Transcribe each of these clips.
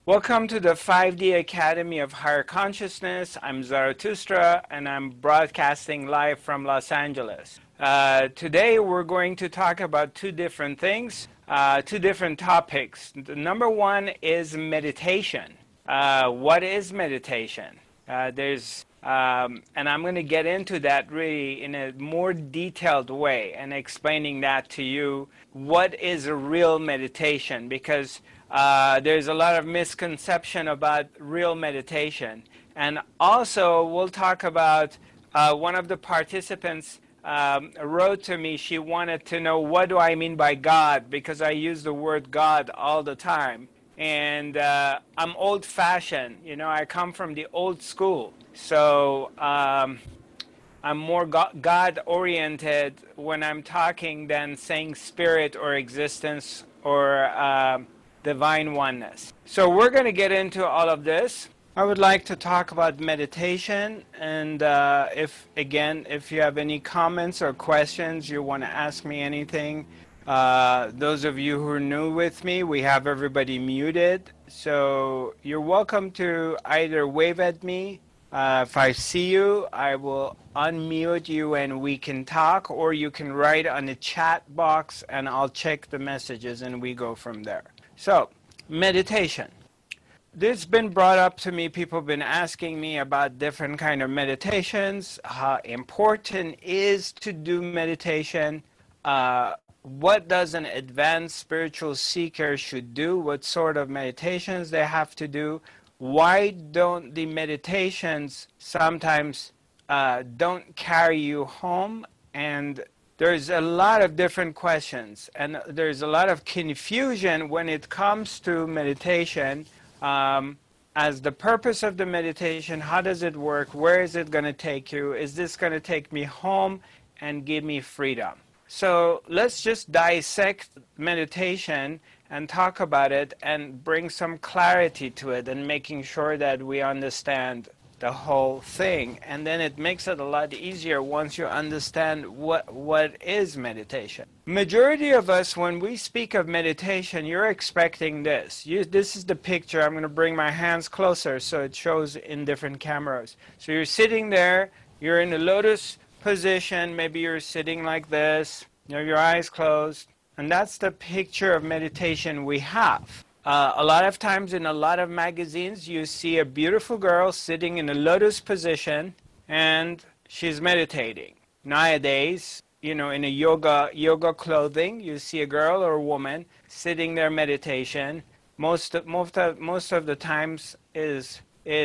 Welcome to the 5D Academy of Higher Consciousness. I'm Zarathustra, and I'm broadcasting live from Los Angeles. Today, we're going to talk about two different things, two different topics. The number one is meditation. What is meditation? And I'm going to get into that really in a more detailed way and explaining that to you. What is a real meditation? Because there's a lot of misconception about real meditation. And also, we'll talk about one of the participants wrote to me. She wanted to know, what do I mean by God? Because I use the word God all the time. And I'm old-fashioned. You know, I come from the old school. So I'm more God-oriented when I'm talking than saying spirit or existence or divine oneness. So we're going to get into all of this. I would like to talk about meditation, and if you have any comments or questions, you want to ask me anything. Those of you who are new with me, we have everybody muted, so you're welcome to either wave at me. If I see you, I will unmute you and we can talk, or you can write on the chat box and I'll check the messages and we go from there. So, meditation. This has been brought up to me. People have been asking me about different kind of meditations, how important is to do meditation, what does an advanced spiritual seeker should do, what sort of meditations they have to do, why don't the meditations sometimes don't carry you home, and there's a lot of different questions, and there's a lot of confusion when it comes to meditation. As the purpose of the meditation, how does it work? Where is it going to take you? Is this going to take me home and give me freedom? So let's just dissect meditation and talk about it and bring some clarity to it and making sure that we understand the whole thing. And then it makes it a lot easier once you understand what is meditation. Majority of us, when we speak of meditation, you're expecting this. This is the picture. I'm going to bring my hands closer so it shows in different cameras. So you're sitting there, you're in a lotus position, maybe you're sitting like this, you have your eyes closed, and that's the picture of meditation we have. A lot of times in a lot of magazines, you see a beautiful girl sitting in a lotus position, and she's meditating. Nowadays, you know, in a yoga clothing, you see a girl or a woman sitting there meditation. Most of the times is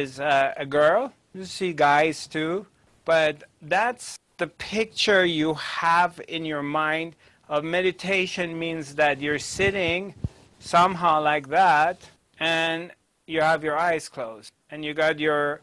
a girl. You see guys too, but that's the picture you have in your mind of meditation. Means that you're sitting somehow like that, and you have your eyes closed, and you got your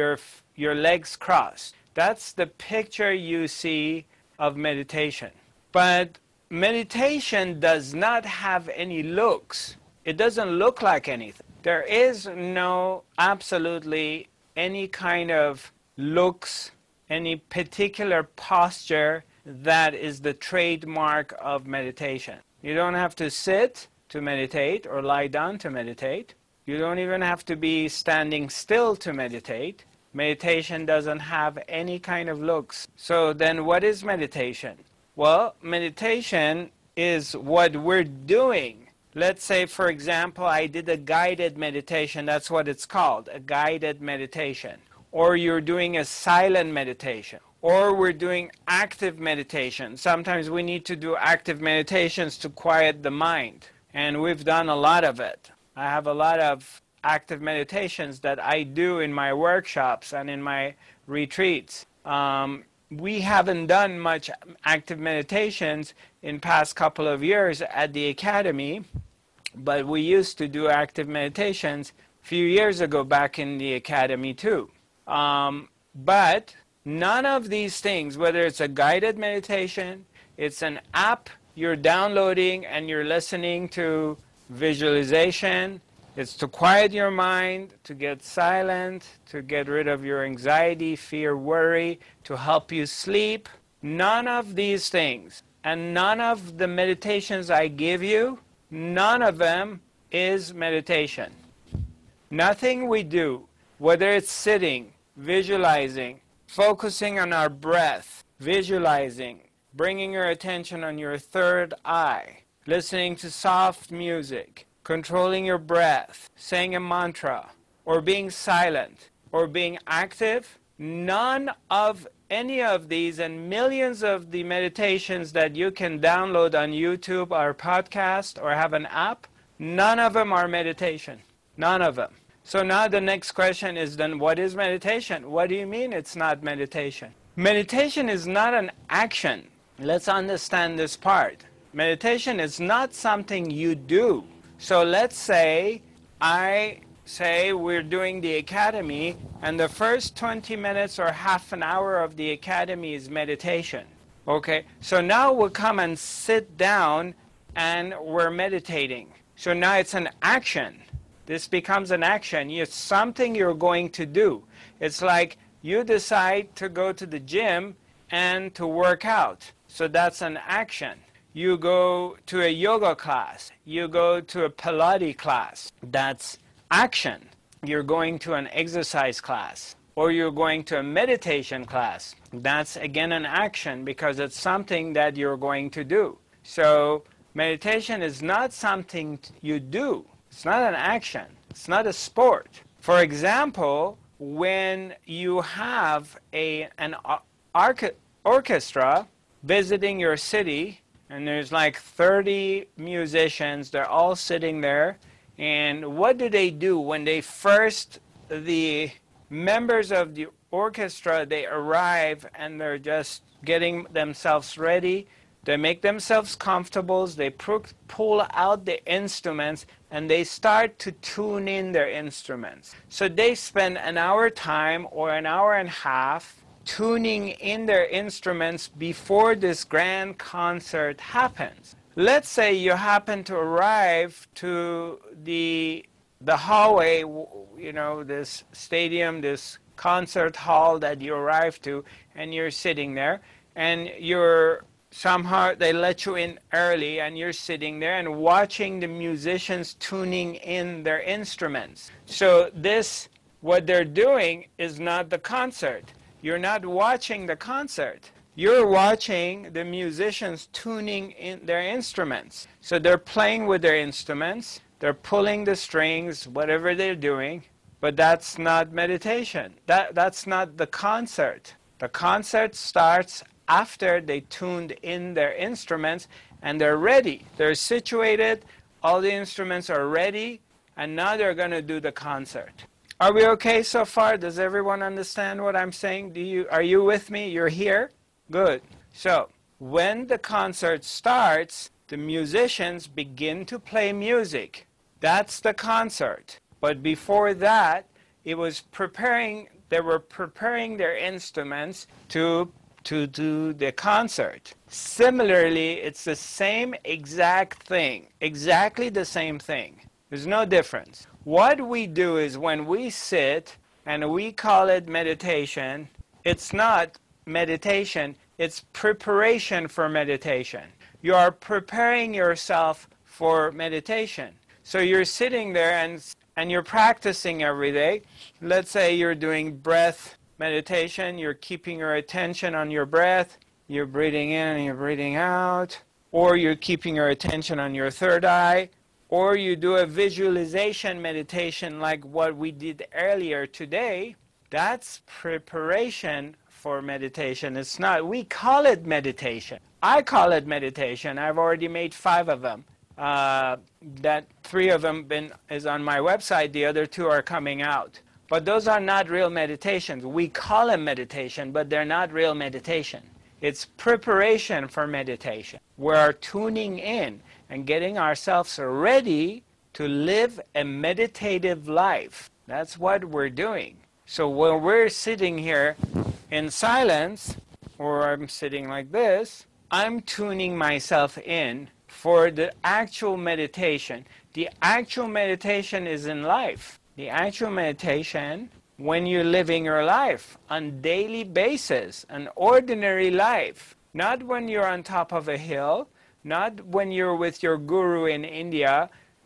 legs crossed. That's the picture you see of meditation. But meditation does not have any looks. It doesn't look like anything. There is no absolutely any kind of looks, any particular posture that is the trademark of meditation. You don't have to sit to meditate or lie down to meditate. You don't even have to be standing still to meditate. Meditation doesn't have any kind of looks. So then what is meditation? Well, meditation is what we're doing. Let's say, for example, I did a guided meditation. That's what it's called, a guided meditation. Or you're doing a silent meditation. Or we're doing active meditation. Sometimes we need to do active meditations to quiet the mind. And we've done a lot of it. I have a lot of active meditations that I do in my workshops and in my retreats. We haven't done much active meditations in past couple of years at the Academy, but we used to do active meditations a few years ago back in the Academy too. But none of these things, whether it's a guided meditation, it's an app you're downloading and you're listening to visualization, it's to quiet your mind, to get silent, to get rid of your anxiety, fear, worry, to help you sleep. None of these things, and none of the meditations I give you, none of them is meditation. Nothing we do, whether it's sitting, visualizing, focusing on our breath, visualizing, bringing your attention on your third eye, listening to soft music, controlling your breath, saying a mantra, or being silent, or being active, none of any of these and millions of the meditations that you can download on YouTube or podcast or have an app, none of them are meditation. None of them. So now the next question is then, what is meditation? What do you mean it's not meditation? Meditation is not an action. Let's understand this part. Meditation is not something you do. So let's say we're doing the academy, and the first 20 minutes or half an hour of the academy is meditation. Okay, so now we'll come and sit down and we're meditating. So now it's an action. This becomes an action. It's something you're going to do. It's like you decide to go to the gym and to work out. So that's an action. You go to a yoga class. You go to a Pilates class. That's action. You're going to an exercise class. Or you're going to a meditation class. That's again an action because it's something that you're going to do. So meditation is not something you do. It's not an action. It's not a sport. For example, when you have an orchestra visiting your city, and there's like 30 musicians, they're all sitting there, and what do they do when the members of the orchestra, they arrive and they're just getting themselves ready? They make themselves comfortable, they pull out the instruments, and they start to tune in their instruments. So they spend an hour time or an hour and a half tuning in their instruments before this grand concert happens. Let's say you happen to arrive to the hallway, this stadium, this concert hall that you arrive to, and you're sitting there, and somehow they let you in early, and you're sitting there and watching the musicians tuning in their instruments. So what they're doing is not the concert. You're not watching the concert. You're watching the musicians tuning in their instruments. So they're playing with their instruments, they're pulling the strings, whatever they're doing, but that's not meditation. That's not the concert. The concert starts after they tuned in their instruments and they're ready. They're situated, all the instruments are ready, and now they're going to do the concert. Are we okay so far? Does everyone understand what I'm saying? Are you with me? You're here? Good. So, when the concert starts, the musicians begin to play music. That's the concert. But before that, they were preparing their instruments to do the concert. Similarly, it's the same exact thing, exactly the same thing. There's no difference. What we do is when we sit and we call it meditation, it's not meditation, it's preparation for meditation. You are preparing yourself for meditation. So you're sitting there and you're practicing every day. Let's say you're doing breath meditation, you're keeping your attention on your breath, you're breathing in and you're breathing out, or you're keeping your attention on your third eye, or you do a visualization meditation like what we did earlier today. That's preparation for meditation. It's not, we call it meditation. I call it meditation. I've already made 5 of them. That 3 of them is on my website, the other 2 are coming out. But those are not real meditations. We call them meditation, but they're not real meditation. It's preparation for meditation. We're tuning in and getting ourselves ready to live a meditative life. That's what we're doing. So when we're sitting here in silence, or I'm sitting like this, I'm tuning myself in for the actual meditation. The actual meditation is in life. The actual meditation, when you're living your life on daily basis, an ordinary life, not when you're on top of a hill, not when you're with your guru in India,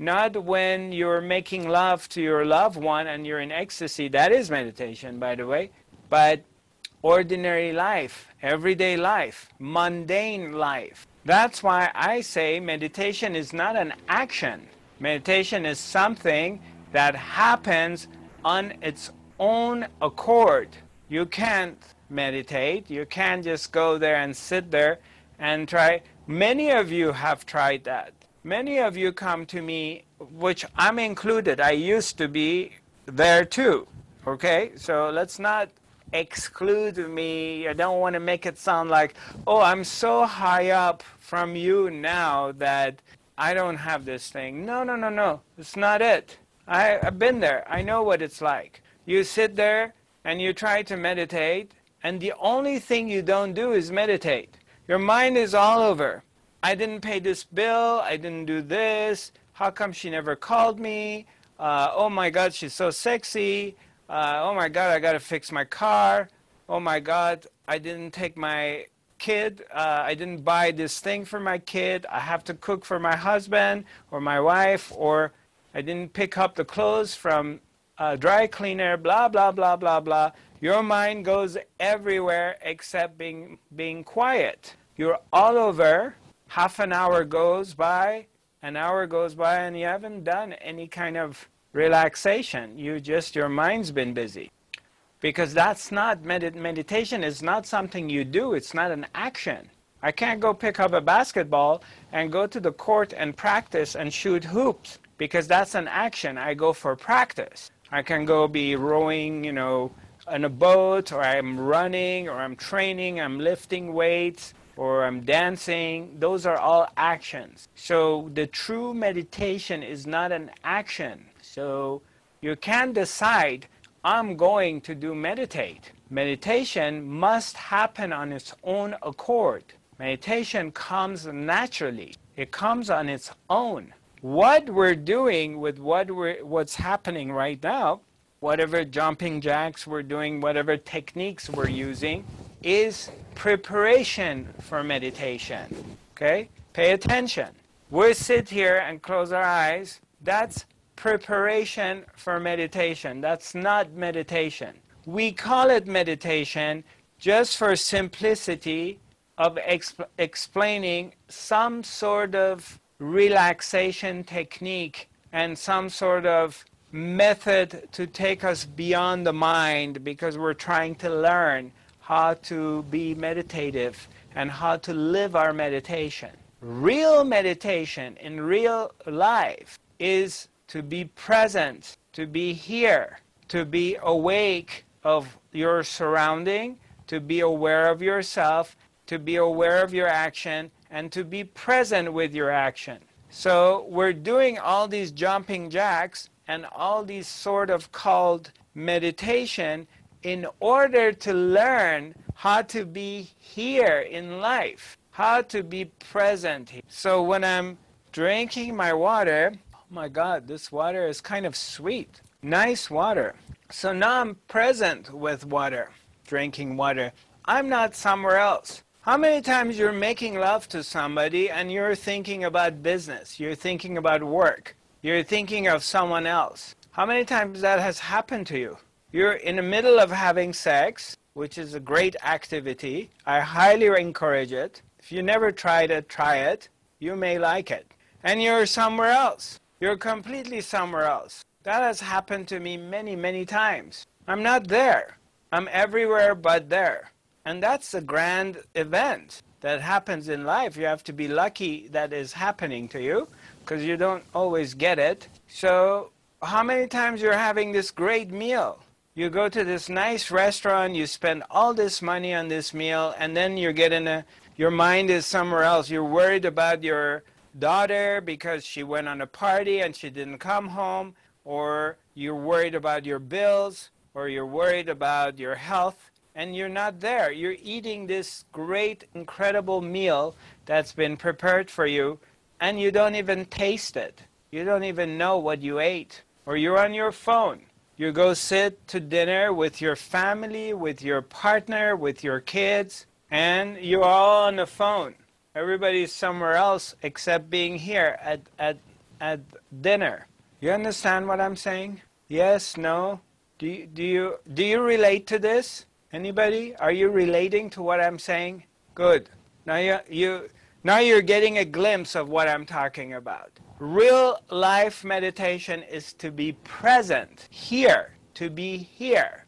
not when you're making love to your loved one and you're in ecstasy. That is meditation, by the way. But ordinary life, everyday life, mundane life. That's why I say meditation is not an action. Meditation is something that happens on its own accord. You can't meditate. You can't just go there and sit there and try. Many of you have tried that. Many of you come to me, which I'm included. I used to be there too. Okay? So let's not exclude me. I don't want to make it sound like, oh, I'm so high up from you now that I don't have this thing. No, no, no, no. It's not it. I've been there. I know what it's like. You sit there and you try to meditate, and the only thing you don't do is meditate. Your mind is all over. I didn't pay this bill. I didn't do this. How come she never called me? Oh my God, she's so sexy. Oh my God, I got to fix my car. Oh my God, I didn't take my kid. I didn't buy this thing for my kid. I have to cook for my husband or my wife, or I didn't pick up the clothes from a dry cleaner, blah, blah, blah, blah, blah. Your mind goes everywhere except being quiet. You're all over. Half an hour goes by, an hour goes by, and you haven't done any kind of relaxation. Your mind's been busy. Because that's not, meditation is not something you do. It's not an action. I can't go pick up a basketball and go to the court and practice and shoot hoops, because that's an action. I go for practice. I can go be rowing, on a boat, or I'm running, or I'm training, I'm lifting weights, or I'm dancing. Those are all actions. So the true meditation is not an action. So you can't decide, I'm going to meditate. Meditation must happen on its own accord. Meditation comes naturally. It comes on its own. What we're doing with what's happening right now, whatever jumping jacks we're doing, whatever techniques we're using, is preparation for meditation. Okay? Pay attention. We sit here and close our eyes. That's preparation for meditation. That's not meditation. We call it meditation just for simplicity of explaining some sort of relaxation technique and some sort of method to take us beyond the mind, because we're trying to learn how to be meditative and how to live our meditation. Real meditation in real life is to be present, to be here, to be awake of your surrounding, to be aware of yourself, to be aware of your action, and to be present with your action. So we're doing all these jumping jacks and all these sort of called meditation in order to learn how to be here in life, how to be present. So when I'm drinking my water, oh my God, this water is kind of sweet. Nice water. So now I'm present with water, drinking water. I'm not somewhere else. How many times you're making love to somebody and you're thinking about business, you're thinking about work, you're thinking of someone else? How many times that has happened to you? You're in the middle of having sex, which is a great activity. I highly encourage it. If you never tried it, try it. You may like it. And you're somewhere else. You're completely somewhere else. That has happened to me many, many times. I'm not there. I'm everywhere but there. And that's a grand event that happens in life. You have to be lucky that is happening to you, because you don't always get it. So how many times you're having this great meal? You go to this nice restaurant, you spend all this money on this meal, and then your mind is somewhere else. You're worried about your daughter because she went on a party and she didn't come home, or you're worried about your bills, or you're worried about your health, and you're not there. You're eating this great, incredible meal that's been prepared for you, and you don't even taste it. You don't even know what you ate. Or you're on your phone. You go sit to dinner with your family, with your partner, with your kids, and you're all on the phone. Everybody's somewhere else except being here at at dinner. You understand what I'm saying? Yes, no? Do you relate to this? Anybody? Are you relating to what I'm saying? Good. Now you're getting a glimpse of what I'm talking about. Real life meditation is to be present here, to be here.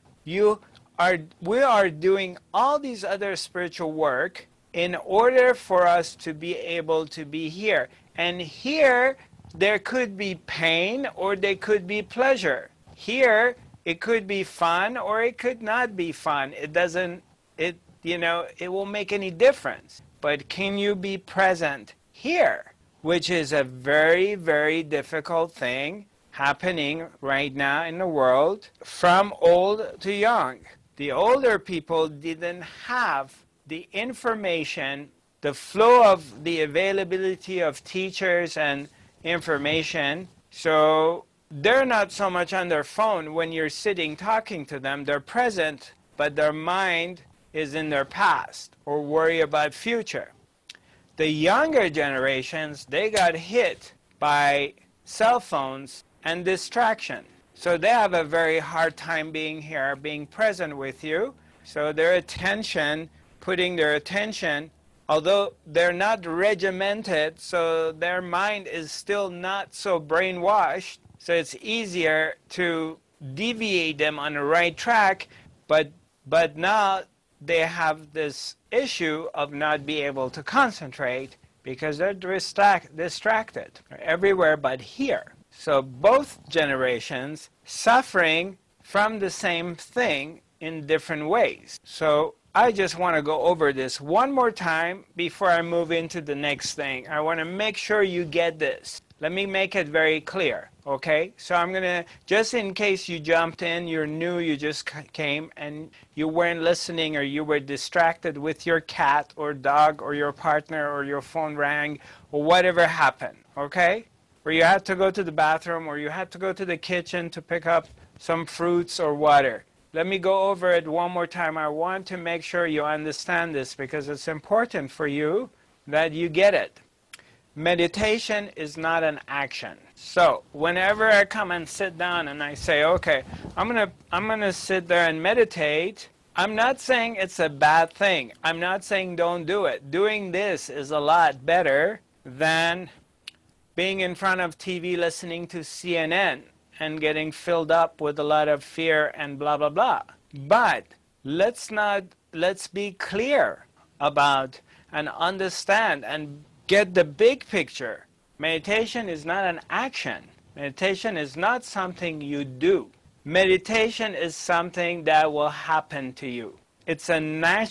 We are doing all these other spiritual work in order for us to be able to be here. And here, there could be pain or there could be pleasure. Here, it could be fun or it could not be fun. It won't make any difference. But can you be present here? Which is a very, very difficult thing happening right now in the world, from old to young. The older people didn't have the information, the flow of the availability of teachers and information, so they're not so much on their phone when you're sitting talking to them. They're present, but their mind is in their past or worry about future. The younger generations, they got hit by cell phones and distraction. So they have a very hard time being here, being present with you. So putting their attention, although they're not regimented, so their mind is still not so brainwashed, so it's easier to deviate them on the right track, but now they have this issue of not being able to concentrate because they're distracted everywhere but here. So both generations suffering from the same thing in different ways. So I just want to go over this one more time before I move into the next thing. I want to make sure you get this. Let me make it very clear, okay? So I'm going to, just in case you jumped in, you're new, you just came, and you weren't listening or you were distracted with your cat or dog or your partner or your phone rang or whatever happened, okay? Or you had to go to the bathroom or you had to go to the kitchen to pick up some fruits or water. Let me go over it one more time. I want to make sure you understand this because it's important for you that you get it. Meditation is not an action. So whenever I come and sit down and I say, okay, I'm gonna sit there and meditate, I'm not saying it's a bad thing. I'm not saying don't do it. Doing this is a lot better than being in front of TV listening to CNN and getting filled up with a lot of fear and blah, blah, blah. But let's be clear about and understand and get the big picture. Meditation is not an action. Meditation is not something you do. Meditation is something that will happen to you. It's a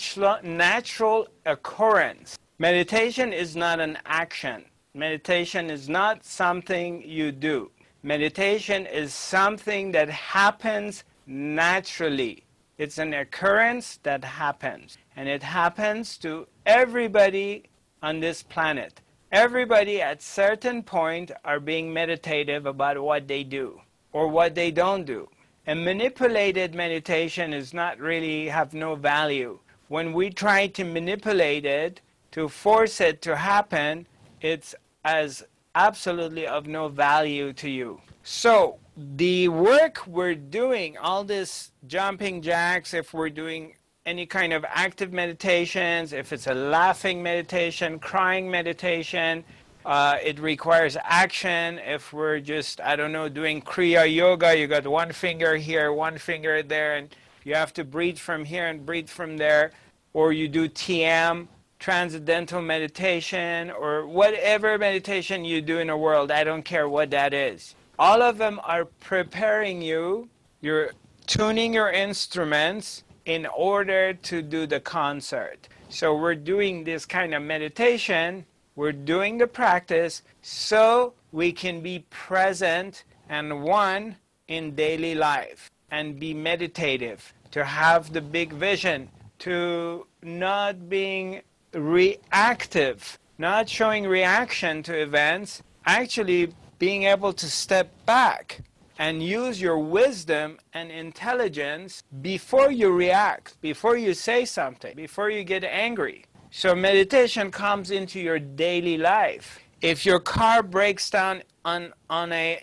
natural occurrence. Meditation is not an action. Meditation is not something you do. Meditation is something that happens naturally. It's an occurrence that happens. And it happens to everybody on this planet. Everybody at certain point are being meditative about what they do or what they don't do. A manipulated meditation is not really have no value. When we try to manipulate it, to force it to happen, it's as absolutely of no value to you. So the work we're doing, all this jumping jacks, if we're doing any kind of active meditations, if it's a laughing meditation, crying meditation, it requires action. If we're just, I don't know, doing Kriya Yoga, you got one finger here, one finger there, and you have to breathe from here and breathe from there. Or you do TM, Transcendental Meditation, or whatever meditation you do in the world, I don't care what that is. All of them are preparing you, you're tuning your instruments in order to do the concert. So we're doing this kind of meditation, we're doing the practice so we can be present and one in daily life and be meditative, to have the big vision, to not being reactive, not showing reaction to events, actually being able to step back and use your wisdom and intelligence before you react, before you say something, before you get angry. So meditation comes into your daily life. If your car breaks down on a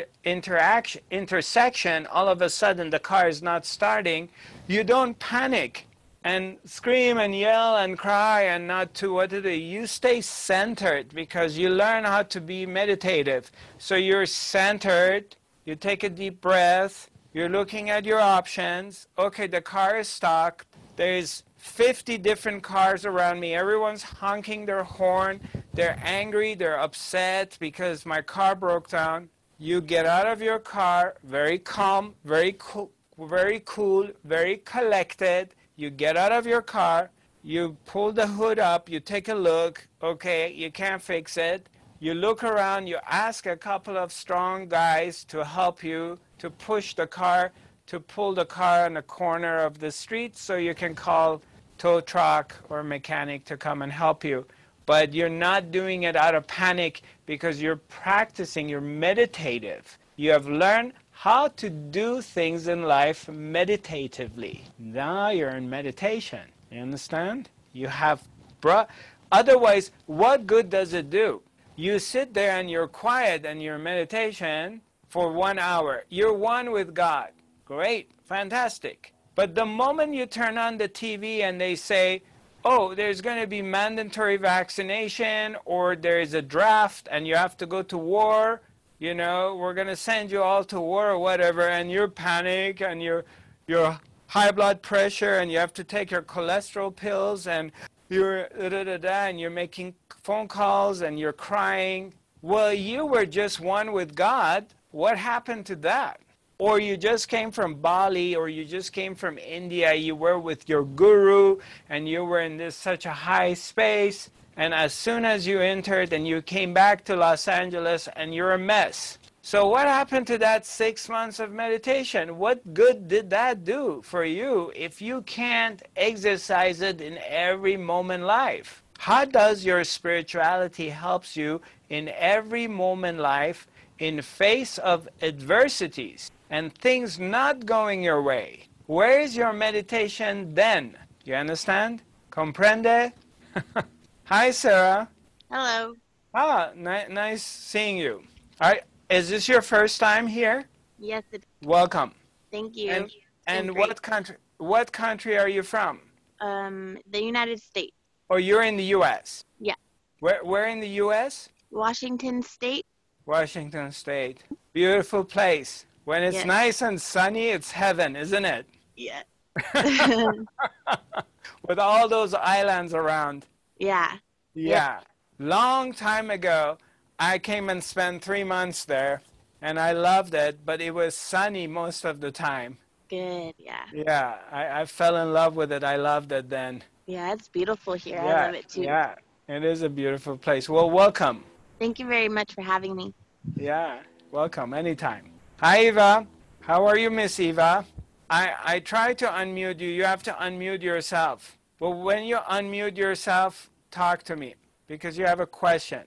intersection, all of a sudden the car is not starting, you don't panic and scream and yell and cry and not to what to do. You stay centered because you learn how to be meditative. So you're centered, you take a deep breath, you're looking at your options. Okay, the car is stuck. There's 50 different cars around me. Everyone's honking their horn. They're angry, they're upset because my car broke down. You get out of your car, very calm, very cool, very collected. You get out of your car, you pull the hood up, you take a look, okay, you can't fix it. You look around, you ask a couple of strong guys to help you to push the car, to pull the car in the corner of the street so you can call tow truck or mechanic to come and help you. But you're not doing it out of panic because you're practicing, you're meditative. You have learned how to do things in life meditatively. Now you're in meditation. You understand? You have otherwise, what good does it do? You sit there and you're quiet and you're meditation for 1 hour. You're one with God. Great, fantastic. But the moment you turn on the TV and they say, oh, there's going to be mandatory vaccination, or there is a draft and you have to go to war, you know, we're going to send you all to war or whatever, and you're panic and you're high blood pressure and you have to take your cholesterol pills and you're and you're making phone calls and you're crying. Well, you were just one with God. What happened to that? Or you just came from Bali, or you just came from India, you were with your guru, and you were in this such a high space, and as soon as you entered and you came back to Los Angeles, and you're a mess. So what happened to that 6 months of meditation? What good did that do for you if you can't exercise it in every moment in life? How does your spirituality helps you in every moment in life in face of adversities and things not going your way? Where is your meditation then? You understand? Comprende? Hi, Sarah. Hello. Ah, nice seeing you. All right, is this your first time here? Yes, it is. Welcome. Thank you. And what country are you from? The United States. Oh, you're in the U.S. Yeah. Where in the U.S.? Washington State. Washington State. Beautiful place. When it's Yes. nice and sunny, it's heaven, isn't it? Yeah. With all those islands around. Yeah. Yeah. Long time ago, I came and spent 3 months there, and I loved it, but it was sunny most of the time. Good. Yeah. Yeah, I fell in love with it. I loved it then. Yeah, it's beautiful here. Yeah, I love it too. yeah, it is a beautiful place. Well, welcome. Thank you very much for having me. Yeah, welcome, anytime. Hi, Eva. How are you, Miss Eva? I tried to unmute you. You have to unmute yourself. But when you unmute yourself, talk to me, because you have a question.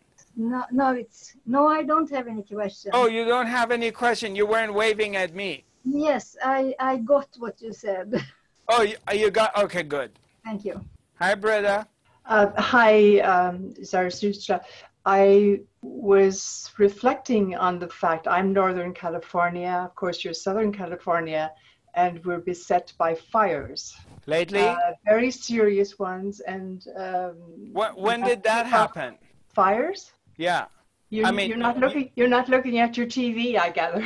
No, I don't have any question. Oh, you don't have any question? You weren't waving at me. Yes, I got what you said. Oh, you got, okay, good. Thank you. Hi, Breda. Hi, Zarathustra. I was reflecting on the fact I'm Northern California, of course you're Southern California, and we're beset by fires. Lately? Very serious ones. And when did that happen? Fires? Yeah. You're not looking at your TV, I gather.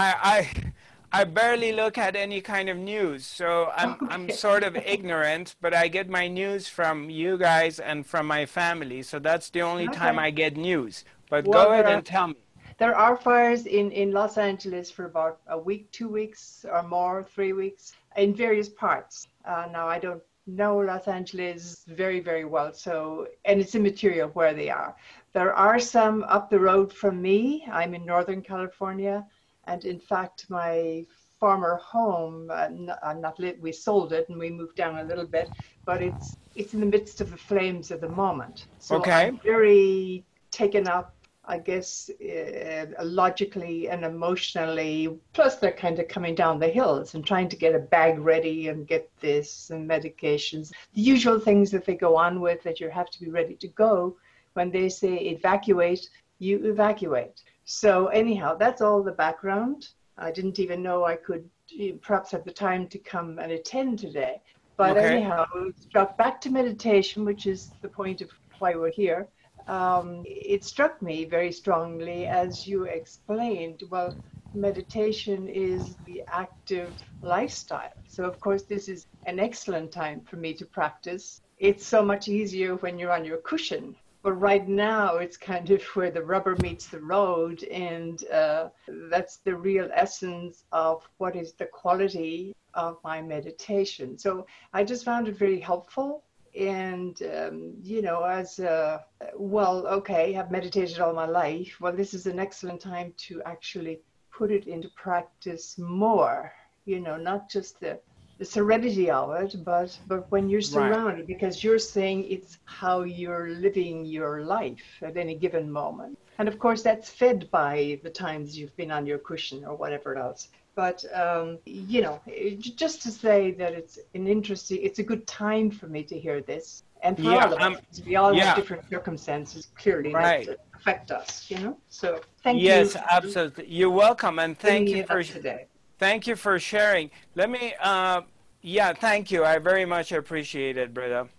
I barely look at any kind of news, so I'm sort of ignorant, but I get my news from you guys and from my family, so that's the only time I get news. But go ahead and tell me. There are fires in Los Angeles for about a week, 2 weeks or more, 3 weeks, in various parts. Now, I don't know Los Angeles very, very well, and it's immaterial where they are. There are some up the road from me. I'm in Northern California. And in fact, my former home, we sold it and we moved down a little bit, but it's in the midst of the flames at the moment. So I'm very taken up, I guess, logically and emotionally. Plus, they're kind of coming down the hills and trying to get a bag ready and get this and medications, the usual things that they go on with that you have to be ready to go when they say evacuate, you evacuate. So anyhow, that's all the background. I didn't even know I could perhaps have the time to come and attend today. But Okay. anyhow, it struck back to meditation, which is the point of why we're here. It struck me very strongly as you explained, well, meditation is the active lifestyle. So, of course, this is an excellent time for me to practice. It's so much easier when you're on your cushion. But right now, it's kind of where the rubber meets the road, and that's the real essence of what is the quality of my meditation. So I just found it very helpful. And, as well, okay, I've meditated all my life. Well, this is an excellent time to actually put it into practice more, not just the serenity of it, but when you're surrounded, because you're saying it's how you're living your life at any given moment. And of course, that's fed by the times you've been on your cushion or whatever else. But, just to say that it's a good time for me to hear this. And for all of us, we all have different circumstances, clearly, that affect us, So thank you. Yes, absolutely. You're welcome. And thank you for today. Thank you for sharing. Let me, thank you. I very much appreciate it, brother.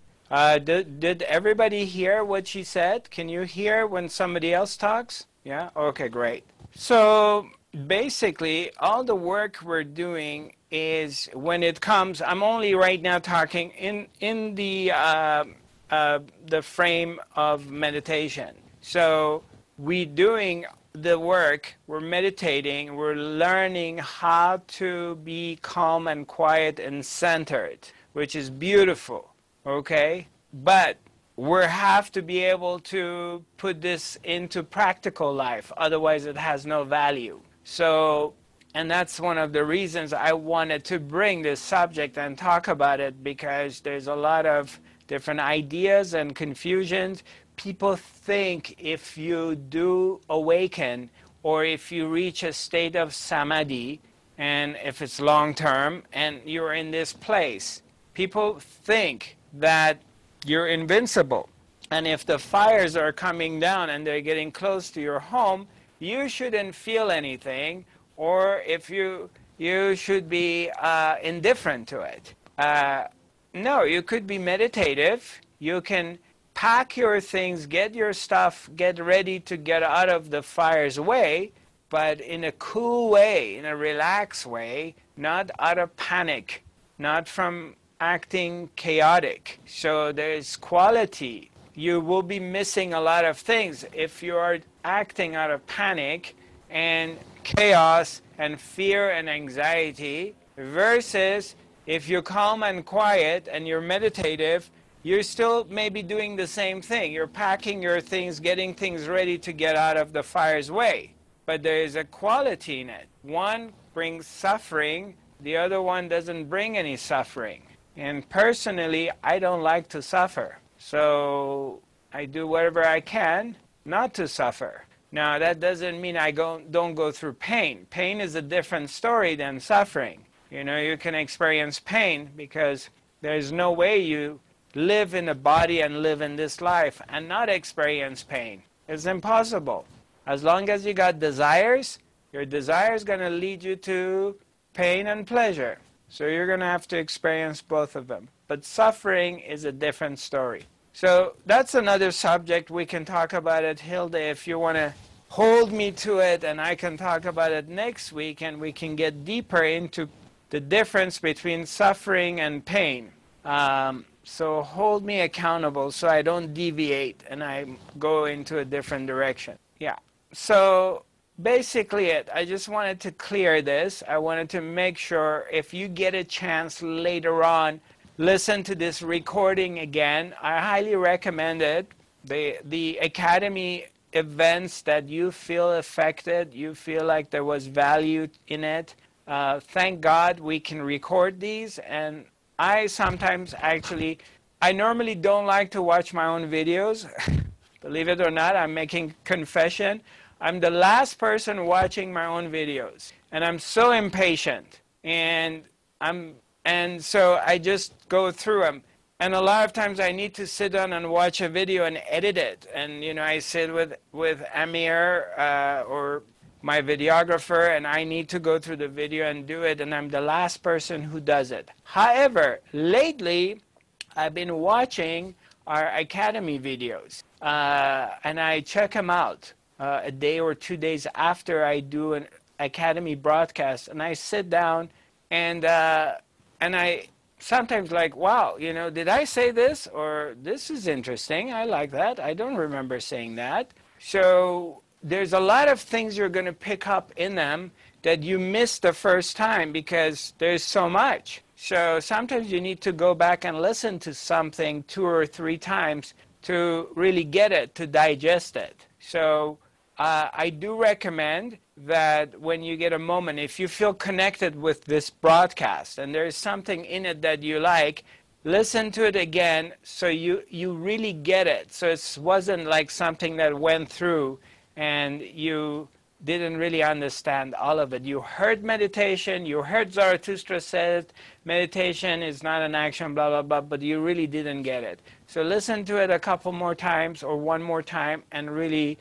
Did everybody hear what she said? Can you hear when somebody else talks? Yeah? Okay, great. So basically, all the work we're doing is when it comes, I'm only right now talking in the frame of meditation. So we're doing the work, we're meditating, we're learning how to be calm and quiet and centered, which is beautiful, okay? But we have to be able to put this into practical life, otherwise it has no value. So, and that's one of the reasons I wanted to bring this subject and talk about it, because there's a lot of different ideas and confusions. People think if you do awaken, or if you reach a state of samadhi, and if it's long term, and you're in this place, people think that you're invincible. And if the fires are coming down and they're getting close to your home, you shouldn't feel anything, or if you should be indifferent to it. No, you could be meditative. You can pack your things, get your stuff, get ready to get out of the fire's way, but in a cool way, in a relaxed way, not out of panic, not from acting chaotic. So there's quality. You will be missing a lot of things if you are acting out of panic and chaos and fear and anxiety, versus if you're calm and quiet and you're meditative, you're still maybe doing the same thing. You're packing your things, getting things ready to get out of the fire's way. But there is a quality in it. One brings suffering, the other one doesn't bring any suffering. And personally, I don't like to suffer. So I do whatever I can not to suffer. Now, that doesn't mean I don't go through pain. Pain is a different story than suffering. You can experience pain, because there's no way you live in a body and live in this life and not experience pain. It's impossible. As long as you got desires, your desire is going to lead you to pain and pleasure. So you're going to have to experience both of them. But suffering is a different story. So that's another subject. We can talk about it, Hilda, if you want to hold me to it, and I can talk about it next week, and we can get deeper into the difference between suffering and pain. So hold me accountable so I don't deviate and I go into a different direction. Yeah. So basically I just wanted to clear this. I wanted to make sure if you get a chance later on, listen to this recording again. I highly recommend it. The Academy events that you feel affected, you feel like there was value in it, thank God we can record these. And I sometimes I normally don't like to watch my own videos. Believe it or not, I'm making confession. I'm the last person watching my own videos. And I'm so impatient. And so I just go through them. And a lot of times I need to sit down and watch a video and edit it. And, you know, I sit with Amir or my videographer, and I need to go through the video and do it, and I'm the last person who does it. However, lately, I've been watching our Academy videos, and I check them out a day or 2 days after I do an Academy broadcast, and I sit down and I sometimes like, wow, you know, did I say this? Or this is interesting. I like that. I don't remember saying that. So there's a lot of things you're going to pick up in them that you missed the first time because there's so much. So sometimes you need to go back and listen to something 2 or 3 times to really get it, to digest it. So I do recommend that when you get a moment, if you feel connected with this broadcast and there's something in it that you like, listen to it again so you really get it. So it wasn't like something that went through and you didn't really understand all of it. You heard meditation, you heard Zarathustra said meditation is not an action, blah, blah, blah, but you really didn't get it. So listen to it a couple more times or one more time and really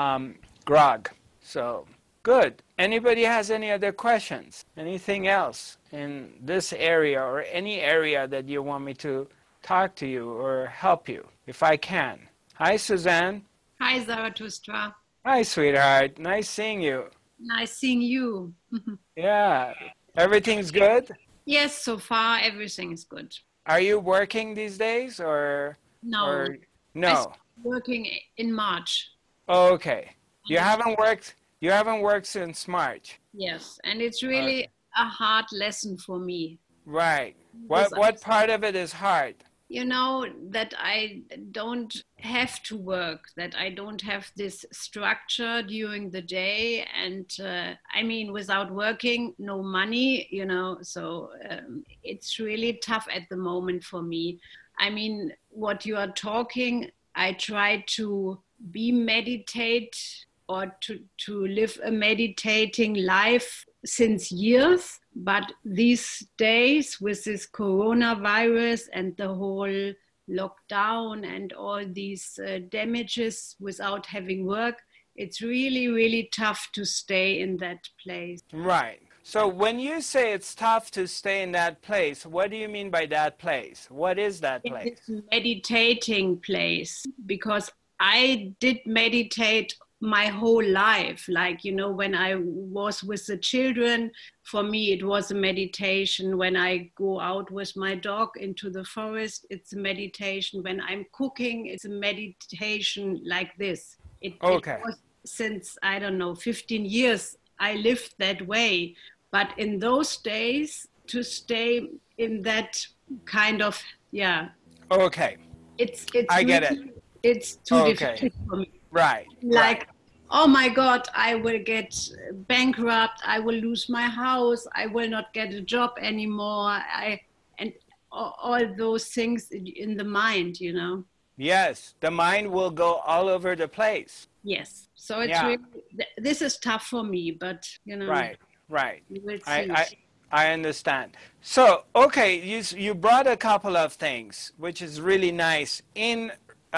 grog. So good. Anybody has any other questions? Anything else in this area or any area that you want me to talk to you or help you if I can? Hi, Suzanne. Hi, Zarathustra. Hi, sweetheart. Nice seeing you. Nice seeing you. Yeah. Everything's good? Yes, so far everything is good. Are you working these days or? No. Or, I no. started working in March. Okay. You haven't worked since March. Yes, and it's really a hard lesson for me. Right. Because What part of it is hard? You know, that I don't have to work, that I don't have this structure during the day. And I mean, without working, no money, you know, so it's really tough at the moment for me. I mean, what you are talking, I try to be meditate or to live a meditating life since years. But these days with this coronavirus and the whole lockdown and all these damages without having work, it's really, really tough to stay in that place. Right. So when you say it's tough to stay in that place, what do you mean by that place? What is that place? It's a meditating place, because I did meditate my whole life. Like, you know, when I was with the children, for me it was a meditation. When I go out with my dog into the forest, it's a meditation. When I'm cooking, it's a meditation like this. It was since, I don't know, 15 years I lived that way. But in those days, to stay in that kind of, yeah. Okay. It's I get it. It's too difficult for me. Right. Like, right. Oh my God, I will get bankrupt. I will lose my house. I will not get a job anymore. And all those things in the mind, you know. Yes, the mind will go all over the place. Yes. So it's really, this is tough for me, but you know. Right. Right. We will see. I understand. So, okay, you brought a couple of things, which is really nice in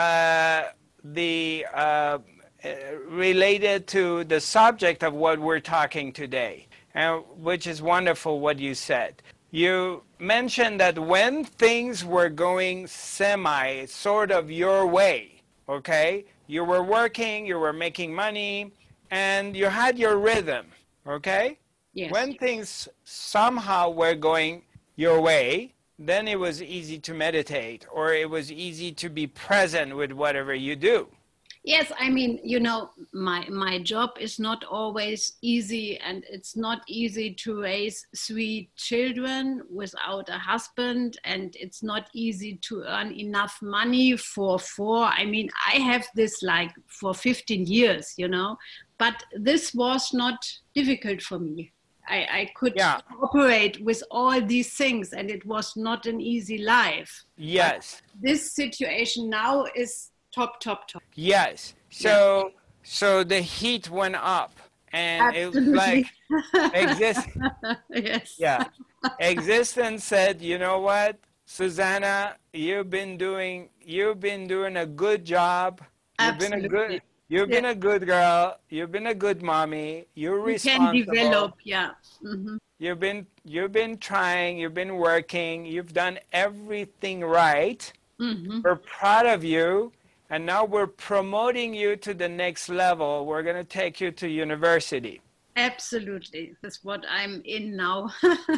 related to the subject of what we're talking today, which is wonderful what you said. You mentioned that when things were going sort of your way, okay, you were working, you were making money, and you had your rhythm, okay? Yes. When things somehow were going your way, then it was easy to meditate, or it was easy to be present with whatever you do. Yes, I mean, you know, my job is not always easy, and it's not easy to raise 3 children without a husband, and it's not easy to earn enough money for 4. I mean, I have this like for 15 years, you know, but this was not difficult for me. I could cooperate with all these things, and it was not an easy life. Yes. But this situation now is top. Yes. So the heat went up, and Absolutely. it was like Yes. Yeah. Existence said, you know what? Susanna, you've been doing a good job. Absolutely. You've been a good girl. You've been a good mommy. You're You can responsible. develop, yeah. Hmm. You've been trying. You've been working. You've done everything right. Hmm. We're proud of you. And now we're promoting you to the next level. We're going to take you to university. Absolutely. That's what I'm in now.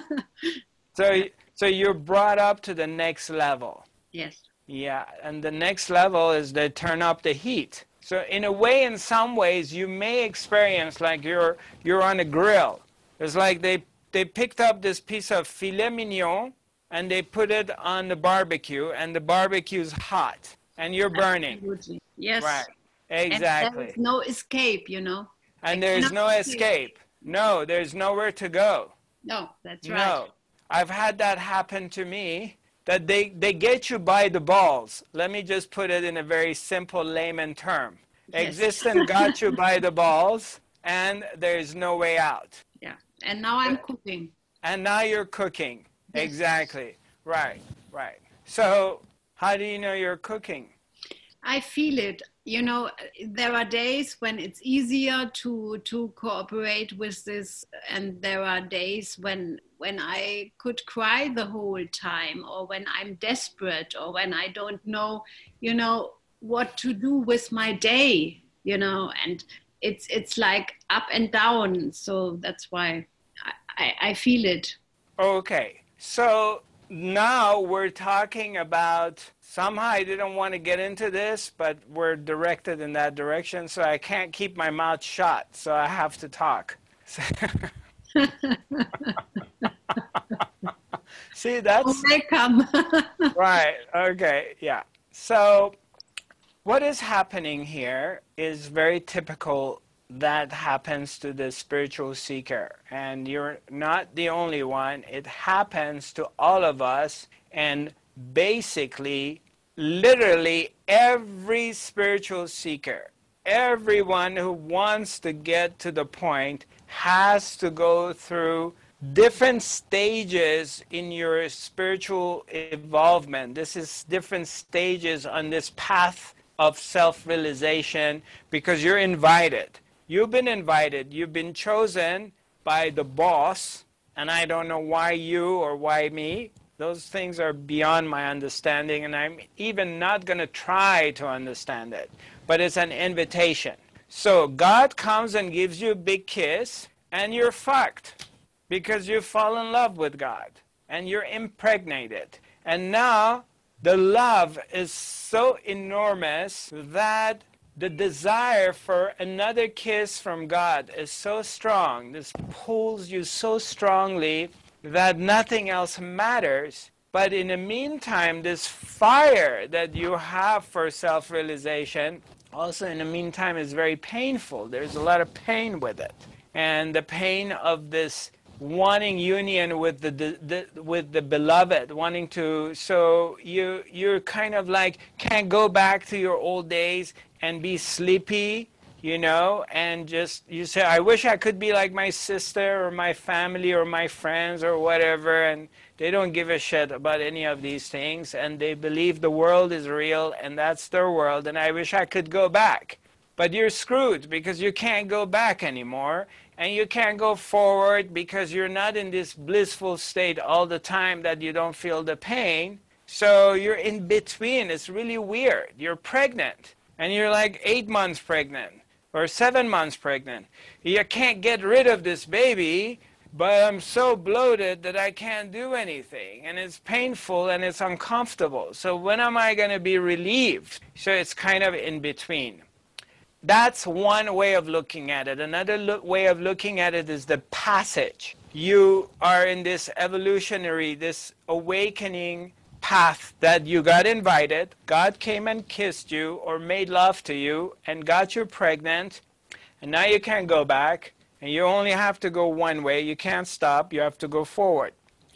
So you're brought up to the next level. Yes. Yeah, and the next level is they turn up the heat. So in a way, in some ways, you may experience like you're on a grill. It's like they picked up this piece of filet mignon and they put it on the barbecue, and the barbecue's hot, and you're burning. Absolutely. Yes. Right, And exactly. there is no escape, And there's no escape. No, there's nowhere to go. No, that's right. No. I've had that happen to me, that they get you by the balls. Let me just put it in a very simple layman term. Yes. Existence got you by the balls, and there's no way out. Yeah. And now I'm cooking. And now you're cooking. Yes. Exactly. Right. So how do you know you're cooking? I feel it. There are days when it's easier to cooperate with this, and there are days when I could cry the whole time, or when I'm desperate, or when I don't know, what to do with my day, and it's like up and down. So that's why I feel it. Okay. So now we're talking about, somehow I didn't want to get into this, but we're directed in that direction, so I can't keep my mouth shut, so I have to talk. See, that's Welcome. right. Okay, yeah. So what is happening here is very typical that happens to the spiritual seeker, and you're not the only one. It happens to all of us, and basically, literally every spiritual seeker, everyone who wants to get to the point, has to go through different stages in your spiritual involvement. This is different stages on this path of self-realization, because you're invited. You've been invited. You've been chosen by the boss, and I don't know why you or why me. Those things are beyond my understanding, and I'm even not going to try to understand it. But it's an invitation. So God comes and gives you a big kiss, and you're fucked, because you fall in love with God, and you're impregnated. And now the love is so enormous that the desire for another kiss from God is so strong. This pulls you so strongly that nothing else matters. But in the meantime, this fire that you have for self-realization, also in the meantime, is very painful. There's a lot of pain with it. And the pain of this wanting union with the beloved, wanting to, so you're kind of like, can't go back to your old days and be sleepy, and just, you say, I wish I could be like my sister or my family or my friends or whatever, and they don't give a shit about any of these things, and they believe the world is real, and that's their world, and I wish I could go back. But you're screwed, because you can't go back anymore, and you can't go forward, because you're not in this blissful state all the time that you don't feel the pain. So you're in between. It's really weird. You're pregnant, and you're like 8 months pregnant or 7 months pregnant. You can't get rid of this baby, but I'm so bloated that I can't do anything, and it's painful and it's uncomfortable. So when am I going to be relieved? So it's kind of in between. That's one way of looking at it. Another way of looking at it is the passage. You are in this evolutionary, this awakening path that you got invited. God came and kissed you or made love to you and got you pregnant, and now you can't go back, and you only have to go one way. You can't stop. You have to go forward.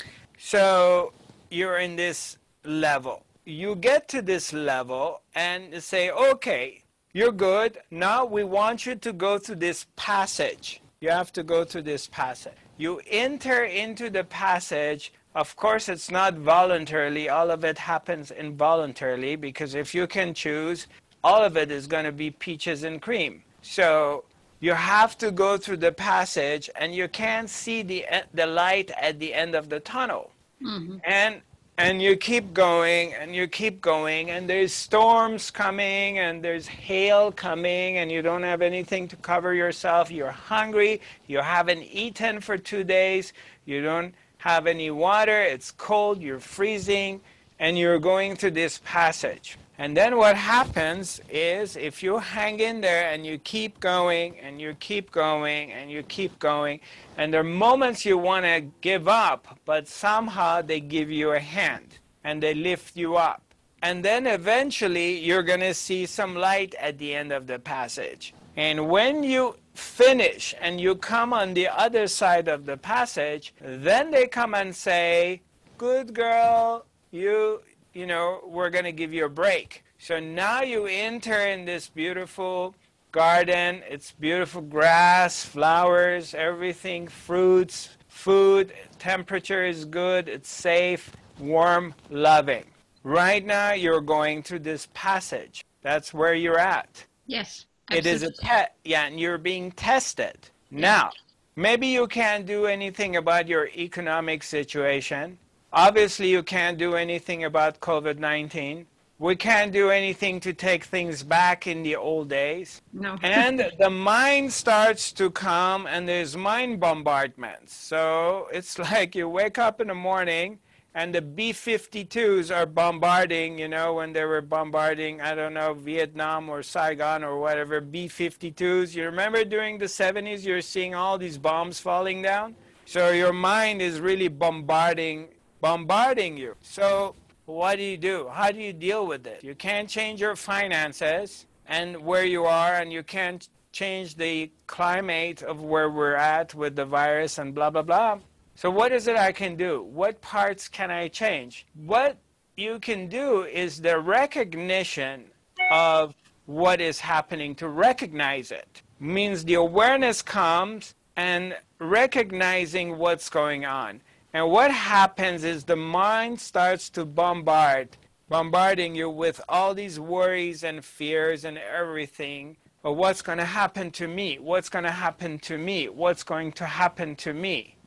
So you're in this level. You get to this level and say, okay, you're good. Now we want you to go through this passage. You have to go through this passage. You enter into the passage Of course, it's not voluntarily. All of it happens involuntarily, because if you can choose, all of it is going to be peaches and cream. So you have to go through the passage, and you can't see the light at the end of the tunnel. Mhm. And you keep going, and you keep going, and there's storms coming, and there's hail coming, and you don't have anything to cover yourself. You're hungry. You haven't eaten for 2 days. You don't have any water. It's cold. You're freezing, and you're going through this passage. And then what happens is, if you hang in there and you keep going, and you keep going, and you keep going, and there are moments you want to give up, but somehow they give you a hand, and they lift you up. And then eventually you're going to see some light at the end of the passage. And when you finish and you come on the other side of the passage, then they come and say, good girl, you know, we're going to give you a break. So now you enter in this beautiful garden. It's beautiful grass, flowers, everything, fruits, food, temperature is good, it's safe, warm, loving. Right now you're going through this passage. That's where you're at. Yes. It is a test, yeah, and you're being tested. Now, maybe you can't do anything about your economic situation. Obviously, you can't do anything about COVID-19. We can't do anything to take things back in the old days. No. And the mind starts to come, and there's mind bombardments. So it's like you wake up in the morning, and the B-52s are bombarding, you know, when they were bombarding, I don't know, Vietnam or Saigon or whatever, B-52s. You remember during the 70s, you're seeing all these bombs falling down? So your mind is really bombarding you. So what do? How do you deal with it? You can't change your finances and where you are, and you can't change the climate of where we're at with the virus and blah, blah, blah. So what is it I can do? What parts can I change? What you can do is the recognition of what is happening. To recognize it means the awareness comes and recognizing what's going on. And what happens is the mind starts to bombarding you with all these worries and fears and everything. But what's going to happen to me? What's going to happen to me? What's going to happen to me?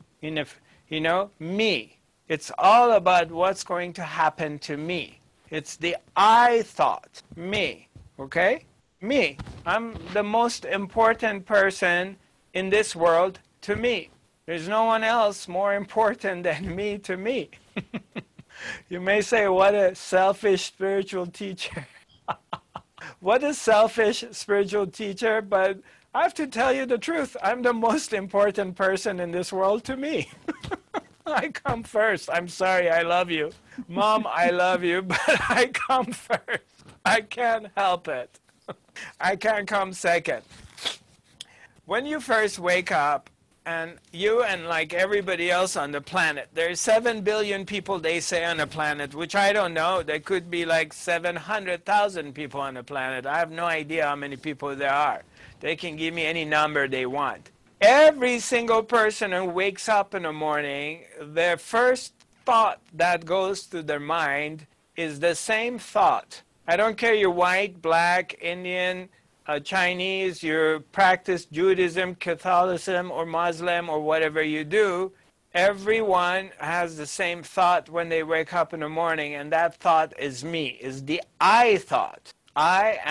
Me. It's all about what's going to happen to me. It's the I thought, me, okay? Me. I'm the most important person in this world to me. There's no one else more important than me to me. You may say, what a selfish spiritual teacher. What a selfish spiritual teacher, but I have to tell you the truth. I'm the most important person in this world to me. I come first. I'm sorry, I love you. Mom, I love you, but I come first. I can't help it. I can't come second. When you first wake up, and you and like everybody else on the planet, there's 7 billion people, they say, on the planet, which I don't know. There could be like 700,000 people on the planet. I have no idea how many people there are. They can give me any number they want. Every single person who wakes up in the morning, their first thought that goes to their mind is the same thought. I don't care you're white, black, Indian, Chinese, you practice Judaism, Catholicism, or Muslim, or whatever you do, everyone has the same thought when they wake up in the morning, and that thought is me, is the I thought. I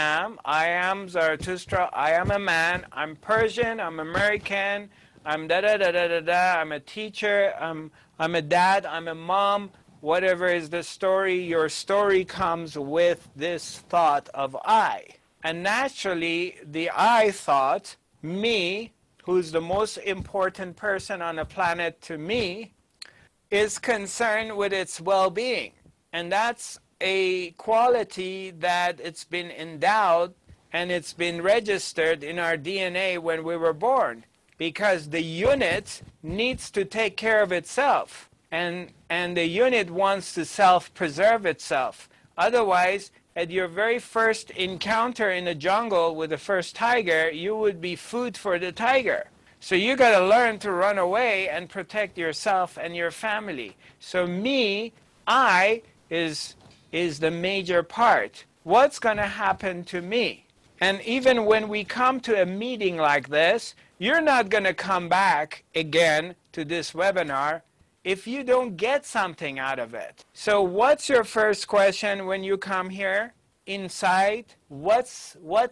am Zarathustra, I am a man, I'm Persian, I'm American, I'm da-da-da-da-da-da, I'm a teacher, I'm a dad, I'm a mom, whatever is the story, your story comes with this thought of I. And naturally, the I thought, me, who's the most important person on the planet to me, is concerned with its well-being. And that's a quality that it's been endowed and it's been registered in our DNA when we were born. Because the unit needs to take care of itself. And the unit wants to self-preserve itself. Otherwise, at your very first encounter in the jungle with the first tiger, you would be food for the tiger. So you got to learn to run away and protect yourself and your family. So me, I is the major part. What's going to happen to me? And even when we come to a meeting like this, you're not going to come back again to this webinar if you don't get something out of it. So what's your first question when you come here? Inside, what's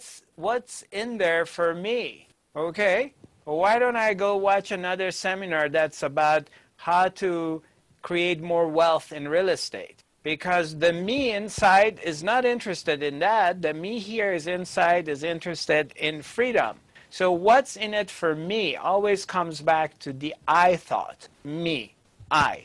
in there for me? Okay? Well, why don't I go watch another seminar that's about how to create more wealth in real estate? Because the me inside is not interested in that. The me here is inside is interested in freedom. So what's in it for me always comes back to the I thought. Me. I.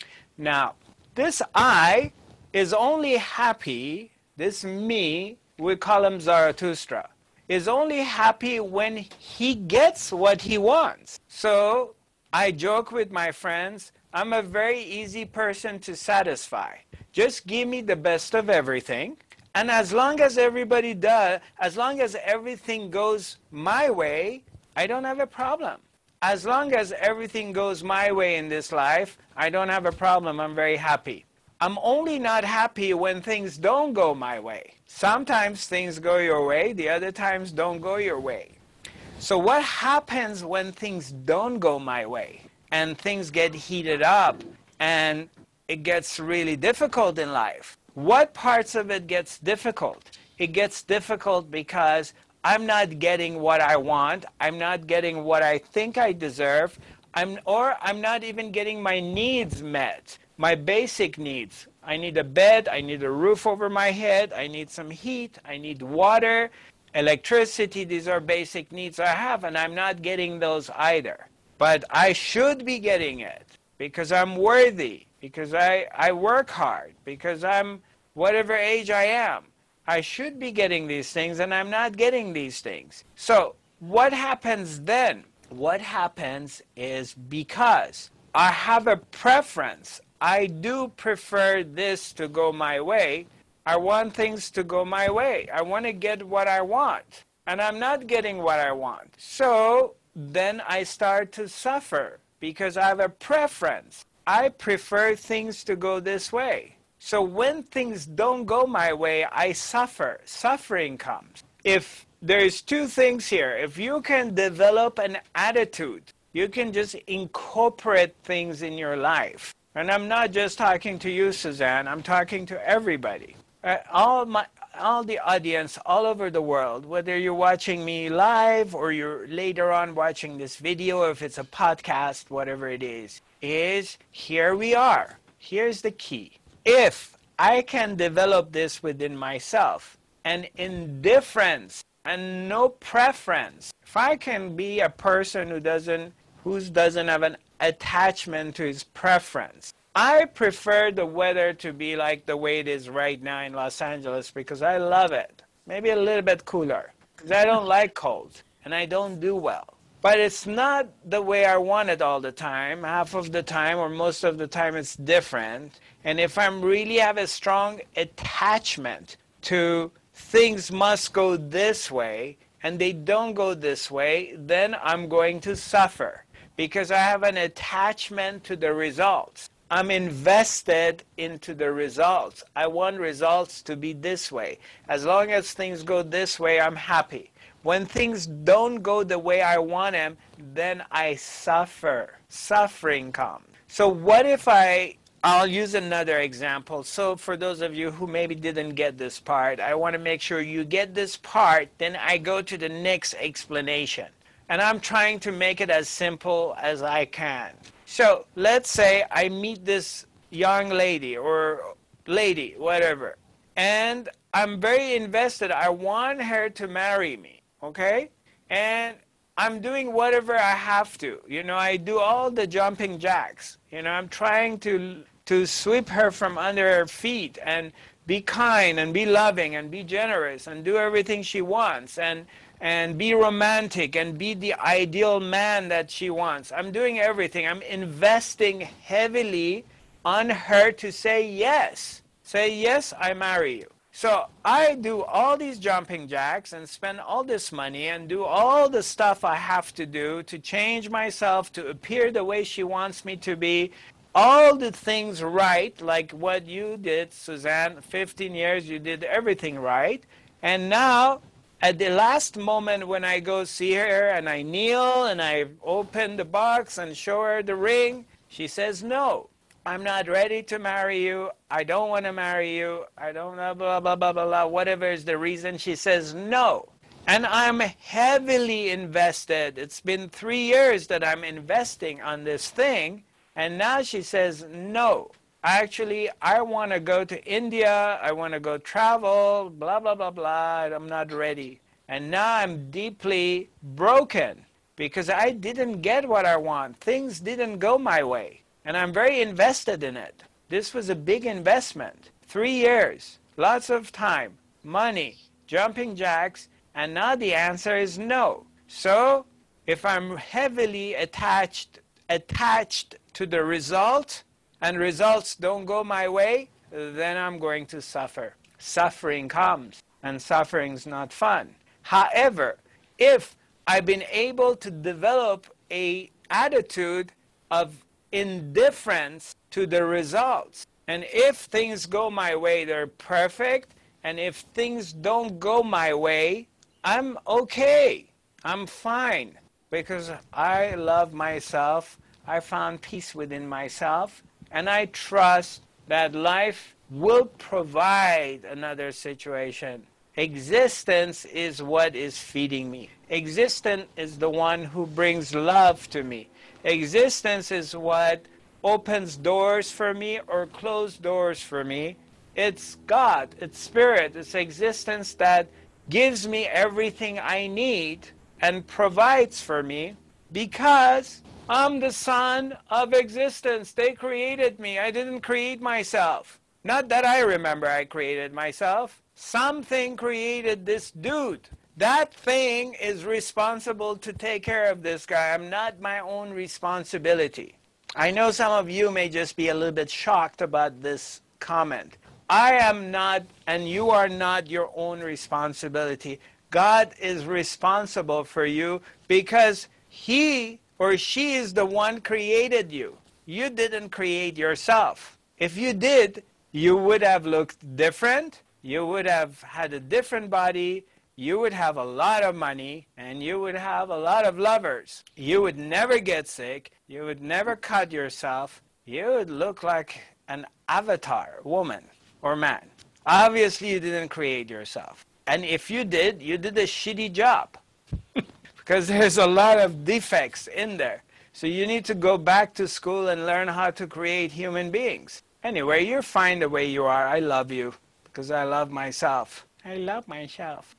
Now, this I is only happy, this me, we call him Zarathustra, is only happy when he gets what he wants. So I joke with my friends, I'm a very easy person to satisfy. Just give me the best of everything. And as long as everybody does, as long as everything goes my way, I don't have a problem. As long as everything goes my way in this life, I don't have a problem. I'm very happy. I'm only not happy when things don't go my way. Sometimes things go your way, the other times don't go your way. So what happens when things don't go my way and things get heated up and it gets really difficult in life? What parts of it gets difficult? It gets difficult because I'm not getting what I want. I'm not getting what I think I deserve. I'm not even getting my needs met, my basic needs. I need a bed. I need a roof over my head. I need some heat. I need water, electricity. These are basic needs I have, and I'm not getting those either. But I should be getting it because I'm worthy, because I work hard, because I'm whatever age I am. I should be getting these things, and I'm not getting these things. So what happens then? What happens is because I have a preference, I do prefer this to go my way. I want things to go my way. I want to get what I want, and I'm not getting what I want. So then I start to suffer because I have a preference. I prefer things to go this way. So when things don't go my way, I suffer. Suffering comes. If there's two things here, if you can develop an attitude, you can just incorporate things in your life. And I'm not just talking to you, Suzanne, I'm talking to everybody. All the audience all over the world, whether you're watching me live or you're later on watching this video, if it's a podcast, whatever it is here we are. Here's the key. If I can develop this within myself, an indifference and no preference, if I can be a person who doesn't have an attachment to his preference. I prefer the weather to be like the way it is right now in Los Angeles because I love it. Maybe a little bit cooler because I don't like cold and I don't do well. But it's not the way I want it all the time. Half of the time or most of the time it's different. And if I really have a strong attachment to things must go this way and they don't go this way, then I'm going to suffer because I have an attachment to the results. I'm invested into the results. I want results to be this way. As long as things go this way, I'm happy. When things don't go the way I want them, then I suffer. Suffering comes. So what if I'll use another example. So for those of you who maybe didn't get this part, I want to make sure you get this part, then I go to the next explanation. And I'm trying to make it as simple as I can. So let's say I meet this young lady or lady, whatever, and I'm very invested. I want her to marry me, okay? And I'm doing whatever I have to. You know, I do all the jumping jacks. You know, I'm trying to sweep her from under her feet and be kind and be loving and be generous and do everything she wants and be romantic and be the ideal man that she wants. I'm doing everything. I'm investing heavily on her to say yes. Say, yes, I marry you. So I do all these jumping jacks and spend all this money and do all the stuff I have to do to change myself to appear the way she wants me to be. All the things right, like what you did, Suzanne. 15 years, you did everything right. And now, at the last moment when I go see her and I kneel and I open the box and show her the ring, she says, no, I'm not ready to marry you. I don't want to marry you. I don't know, blah, blah, blah, blah, blah. Whatever is the reason, she says no. And I'm heavily invested. It's been 3 years that I'm investing on this thing. And now she says, no, actually, I want to go to India. I want to go travel, blah, blah, blah, blah. I'm not ready. And now I'm deeply broken because I didn't get what I want. Things didn't go my way. And I'm very invested in it. This was a big investment. 3 years, lots of time, money, jumping jacks, and now the answer is no. So if I'm heavily attached to the result, and results don't go my way, then I'm going to suffer. Suffering comes, and suffering's not fun. However, if I've been able to develop an attitude of indifference to the results, and if things go my way, they're perfect, and if things don't go my way, I'm okay. I'm fine, because I love myself. I found peace within myself, and I trust that life will provide another situation. Existence is what is feeding me. Existence is the one who brings love to me. Existence is what opens doors for me or closes doors for me. It's God, it's Spirit, it's existence that gives me everything I need and provides for me because I'm the son of existence. They created me. I didn't create myself. Not that I remember I created myself. Something created this dude. That thing is responsible to take care of this guy. I'm not my own responsibility. I know some of you may just be a little bit shocked about this comment. I am not, and you are not your own responsibility. God is responsible for you because He or she is the one created you. You didn't create yourself. If you did, you would have looked different. You would have had a different body. You would have a lot of money, and you would have a lot of lovers. You would never get sick. You would never cut yourself. You would look like an avatar, woman or man. Obviously, you didn't create yourself. And if you did a shitty job. Because there's a lot of defects in there. So you need to go back to school and learn how to create human beings. Anyway, you're fine the way you are. I love you because I love myself. I love myself.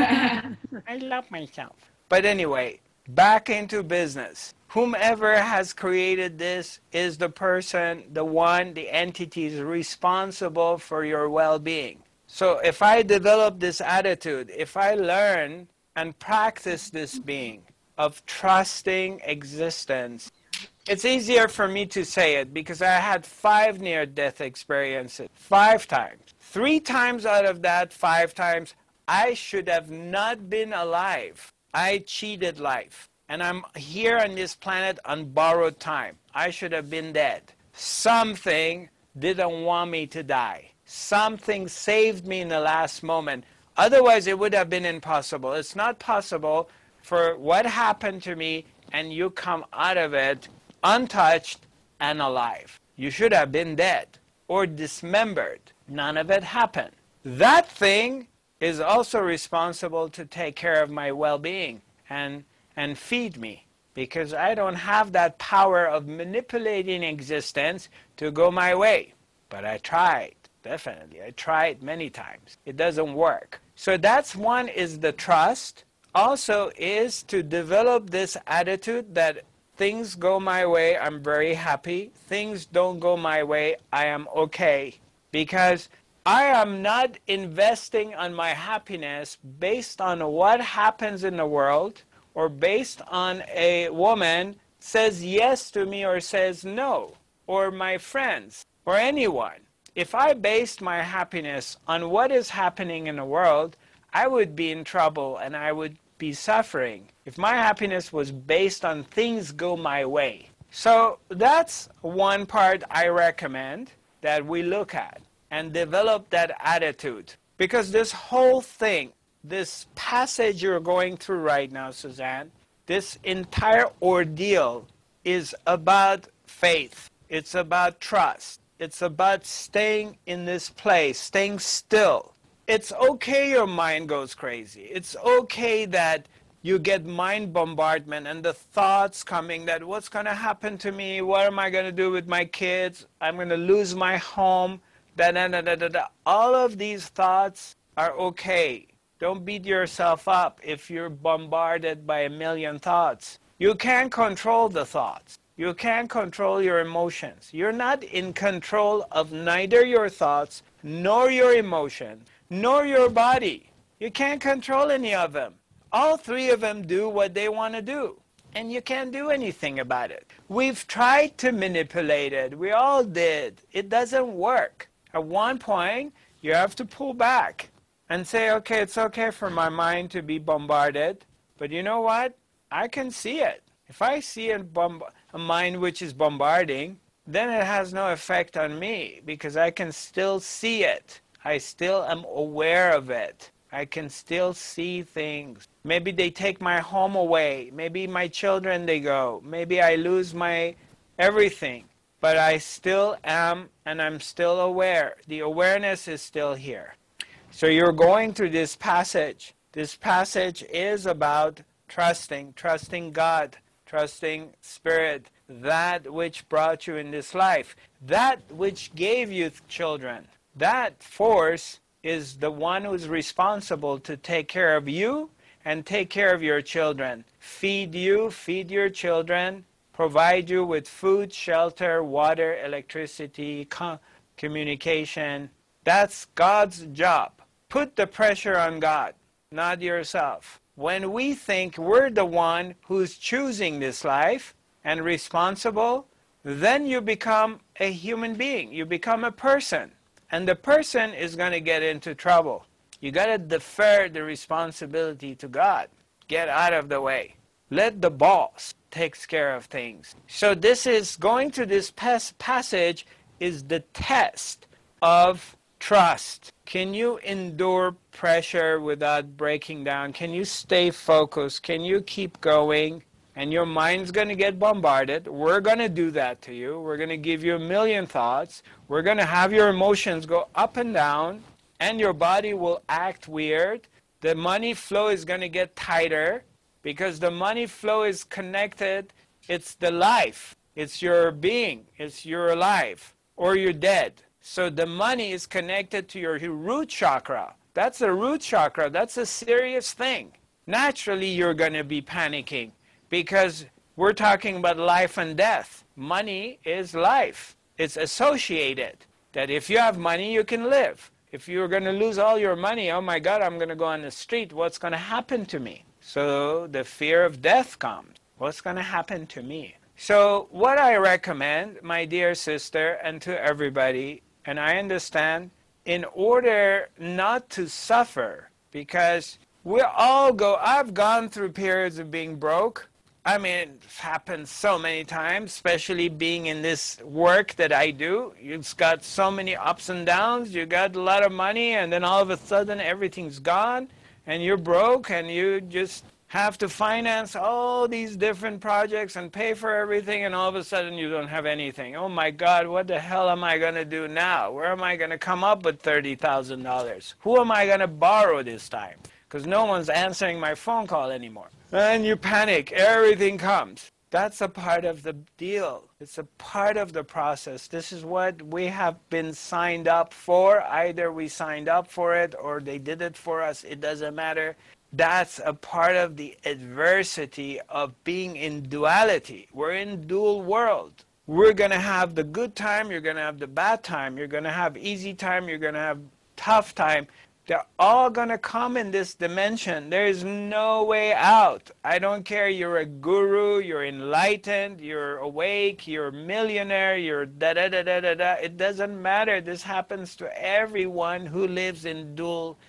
I love myself. But anyway, back into business. Whomever has created this is the person, the one, the entities responsible for your well-being. So if I develop this attitude, if I learn and practice this being of trusting existence, it's easier for me to say it because I had 5 near-death experiences, 5 times. 3 times out of that 5 times, I should have not been alive. I cheated life. And I'm here on this planet on borrowed time. I should have been dead. Something didn't want me to die. Something saved me in the last moment. Otherwise, it would have been impossible. It's not possible for what happened to me and you come out of it untouched and alive. You should have been dead or dismembered. None of it happened. That thing is also responsible to take care of my well-being and feed me because I don't have that power of manipulating existence to go my way. But I tried, definitely. I tried many times. It doesn't work. So that's one is the trust. Also is to develop this attitude that things go my way, I'm very happy. Things don't go my way, I am okay. Because I am not investing on my happiness based on what happens in the world or based on a woman says yes to me or says no, or my friends, or anyone. If I based my happiness on what is happening in the world, I would be in trouble and I would be suffering. If my happiness was based on things go my way. So that's one part I recommend that we look at and develop that attitude. Because this whole thing, this passage you're going through right now, Suzanne, this entire ordeal is about faith. It's about trust. It's about staying in this place, staying still. It's okay your mind goes crazy. It's okay that you get mind bombardment and the thoughts coming that what's going to happen to me? What am I going to do with my kids? I'm going to lose my home. All of these thoughts are okay. Don't beat yourself up if you're bombarded by a million thoughts. You can't control the thoughts. You can't control your emotions. You're not in control of neither your thoughts, nor your emotions, nor your body. You can't control any of them. All three of them do what they want to do, and you can't do anything about it. We've tried to manipulate it. We all did. It doesn't work. At one point, you have to pull back and say, okay, it's okay for my mind to be bombarded, but you know what? I can see it. If I see a mind which is bombarding, then it has no effect on me because I can still see it. I still am aware of it. I can still see things. Maybe they take my home away. Maybe my children, they go. Maybe I lose my everything. But I still am, and I'm still aware. The awareness is still here. So you're going through this passage. This passage is about trusting God, trusting Spirit, that which brought you in this life, that which gave you children. That force is the one who's responsible to take care of you and take care of your children. Feed you, feed your children, provide you with food, shelter, water, electricity, communication. That's God's job. Put the pressure on God, not yourself. When we think we're the one who's choosing this life and responsible, then you become a human being. You become a person. And the person is going to get into trouble. You got to defer the responsibility to God. Get out of the way. Let the boss take care of things. So this is going to this passage is the test of trust. Can you endure pressure without breaking down? Can you stay focused? Can you keep going? And your mind's going to get bombarded. We're going to do that to you. We're going to give you a million thoughts. We're going to have your emotions go up and down, and your body will act weird. The money flow is going to get tighter because the money flow is connected. It's the life. It's your being. It's you're alive or you're dead. So the money is connected to your root chakra. That's the root chakra. That's a serious thing. Naturally, you're going to be panicking because we're talking about life and death. Money is life. It's associated that if you have money, you can live. If you're going to lose all your money, oh my God, I'm going to go on the street. What's going to happen to me? So the fear of death comes. What's going to happen to me? So what I recommend, my dear sister, and to everybody, and I understand, in order not to suffer, because we all I've gone through periods of being broke. I mean, it's happened so many times, especially being in this work that I do. It's got so many ups and downs. You got a lot of money, and then all of a sudden everything's gone, and you're broke, and you just have to finance all these different projects and pay for everything, and all of a sudden you don't have anything. Oh my God, what the hell am I going to do now? Where am I going to come up with $30,000? Who am I going to borrow this time? Because no one's answering my phone call anymore. And you panic. Everything comes. That's a part of the deal. It's a part of the process. This is what we have been signed up for. Either we signed up for it or they did it for us. It doesn't matter. That's a part of the adversity of being in duality. We're in dual world. We're going to have the good time. You're going to have the bad time. You're going to have easy time. You're going to have tough time. They're all going to come in this dimension. There is no way out. I don't care you're a guru, you're enlightened, you're awake, you're a millionaire, you're da-da-da-da-da-da. It doesn't matter. This happens to everyone who lives in dual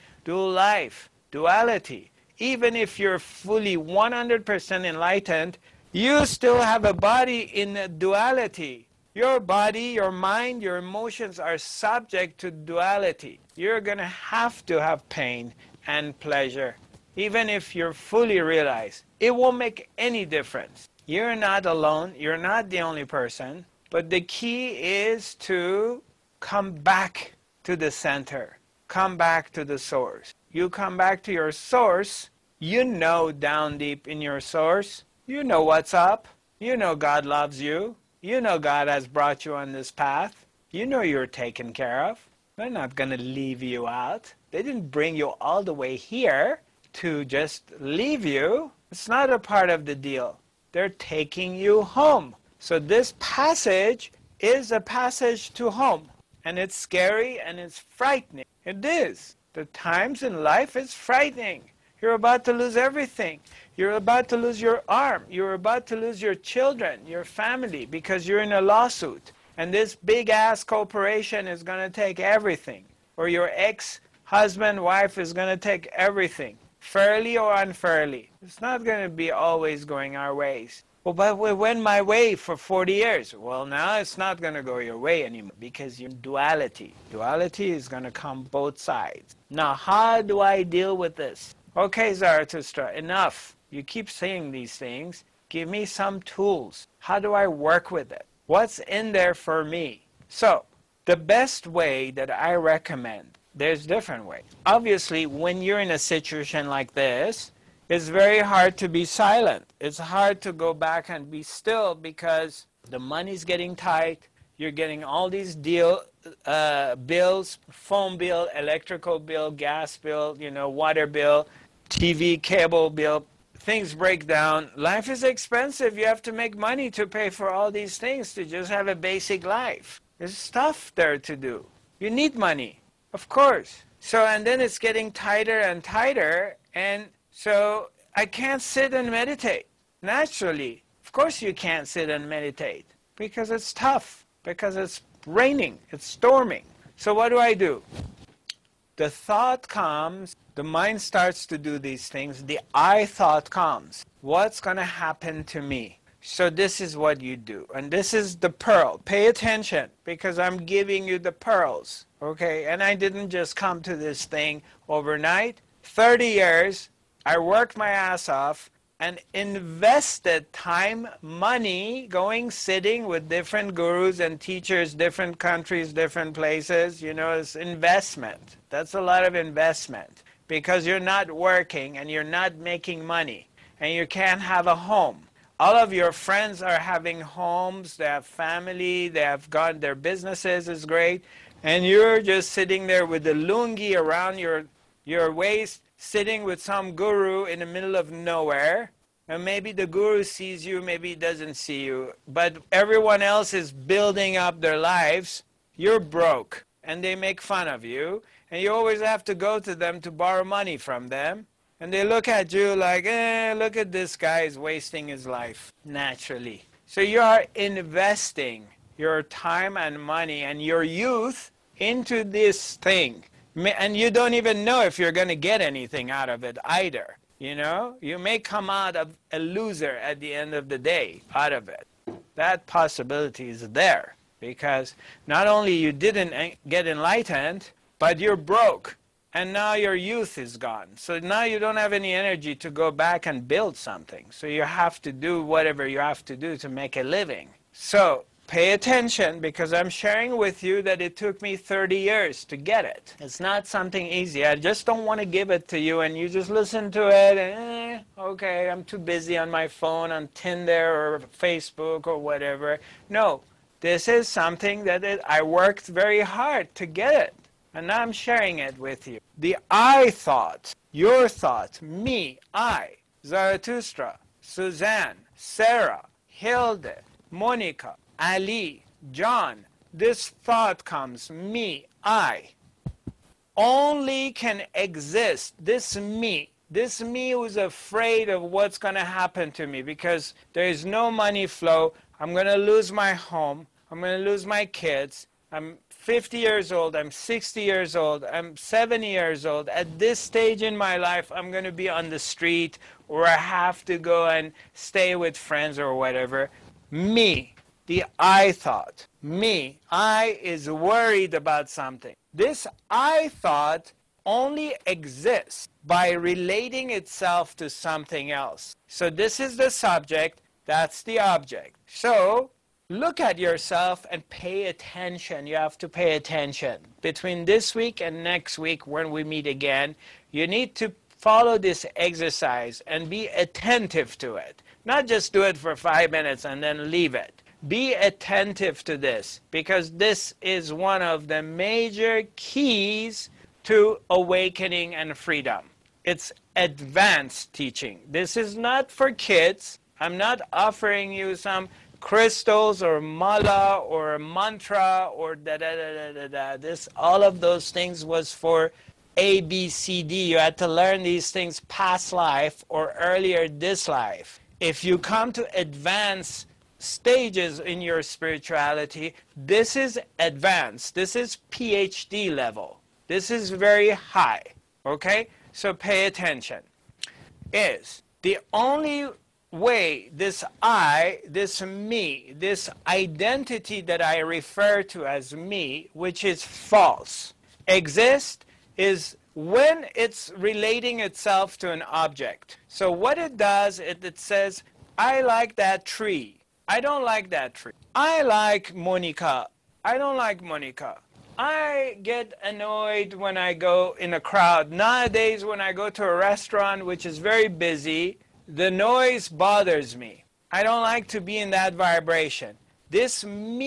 life, duality. Even if you're fully 100% enlightened, you still have a body in duality. Your body, your mind, your emotions are subject to duality. You're going to have pain and pleasure. Even if you're fully realized, it won't make any difference. You're not alone. You're not the only person. But the key is to come back to the center. Come back to the source. You come back to your source, you know down deep in your source, you know what's up. You know God loves you. You know God has brought you on this path. You know you're taken care of. They're not going to leave you out. They didn't bring you all the way here to just leave you. It's not a part of the deal. They're taking you home. So this passage is a passage to home. And it's scary and it's frightening. It is. The times in life is frightening. You're about to lose everything. You're about to lose your arm. You're about to lose your children, your family, because you're in a lawsuit. And this big-ass corporation is going to take everything. Or your ex-husband, wife is going to take everything, fairly or unfairly. It's not going to be always going our ways. Well, but we went my way for 40 years. Well, now it's not going to go your way anymore because you're in duality. Duality is going to come both sides. Now, how do I deal with this? Okay, Zarathustra, enough. You keep saying these things. Give me some tools. How do I work with it? What's in there for me? So, the best way that I recommend, there's different ways. Obviously, when you're in a situation like this, it's very hard to be silent. It's hard to go back and be still because the money's getting tight. You're getting all these bills, phone bill, electrical bill, gas bill, water bill, TV, cable bill. Things break down. Life is expensive. You have to make money to pay for all these things to just have a basic life. There's stuff there to do. You need money, of course. So, and then it's getting tighter and tighter, and so I can't sit and meditate. Naturally, of course you can't sit and meditate because it's tough, because it's raining, it's storming. So what do? The thought comes, the mind starts to do these things, the I thought comes. What's going to happen to me? So this is what you do. And this is the pearl. Pay attention because I'm giving you the pearls. Okay? And I didn't just come to this thing overnight. 30 years, I worked my ass off and invested time, money, sitting with different gurus and teachers, different countries, different places. It's investment. That's a lot of investment because you're not working and you're not making money and you can't have a home. All of your friends are having homes, they have family, they have got their businesses is great, and you're just sitting there with the lungi around your waist, sitting with some guru in the middle of nowhere, and maybe the guru sees you, maybe he doesn't see you, but everyone else is building up their lives. You're broke, and they make fun of you, and you always have to go to them to borrow money from them, and they look at you like, look at this guy, is wasting his life, naturally. So you are investing your time and money and your youth into this thing. And you don't even know if you're going to get anything out of it either. You may come out of a loser at the end of the day out of it. That possibility is there because not only you didn't get enlightened, but you're broke and now your youth is gone. So now you don't have any energy to go back and build something. So you have to do whatever you have to do to make a living. So pay attention because I'm sharing with you that it took me 30 years to get it. It's not something easy. I just don't want to give it to you and you just listen to it and okay, I'm too busy on my phone, on Tinder or Facebook or whatever. No, this is something that I worked very hard to get it. And now I'm sharing it with you. The I thought, your thought, me, I, Zarathustra, Suzanne, Sarah, Hilde, Monica, Ali, John, this thought comes, me, I. only can exist, this me who's afraid of what's going to happen to me because there is no money flow, I'm going to lose my home, I'm going to lose my kids, I'm 50 years old, I'm 60 years old, I'm 70 years old. At this stage in my life, I'm going to be on the street, or I have to go and stay with friends or whatever. Me, the I thought, me, I is worried about something. This I thought only exists by relating itself to something else. So this is the subject, that's the object. So look at yourself and pay attention. You have to pay attention. Between this week and next week when we meet again, you need to follow this exercise and be attentive to it. Not just do it for 5 minutes and then leave it. Be attentive to this, because this is one of the major keys to awakening and freedom. It's advanced teaching. This is not for kids. I'm not offering you some crystals or mala or a mantra or da-da-da-da-da-da. This, all of those things was for A, B, C, D. You had to learn these things past life or earlier this life. If you come to advanced stages in your spirituality, this is advanced. This is PhD level. This is very high. Okay? So pay attention. Is the only way this I, this me, this identity that I refer to as me, which is false, exists is when it's relating itself to an object. So what it does, it says, I like that tree. I don't like that tree. I like Monica. I don't like Monica. I get annoyed when I go in a crowd. Nowadays, when I go to a restaurant which is very busy, the noise bothers me. I don't like to be in that vibration. This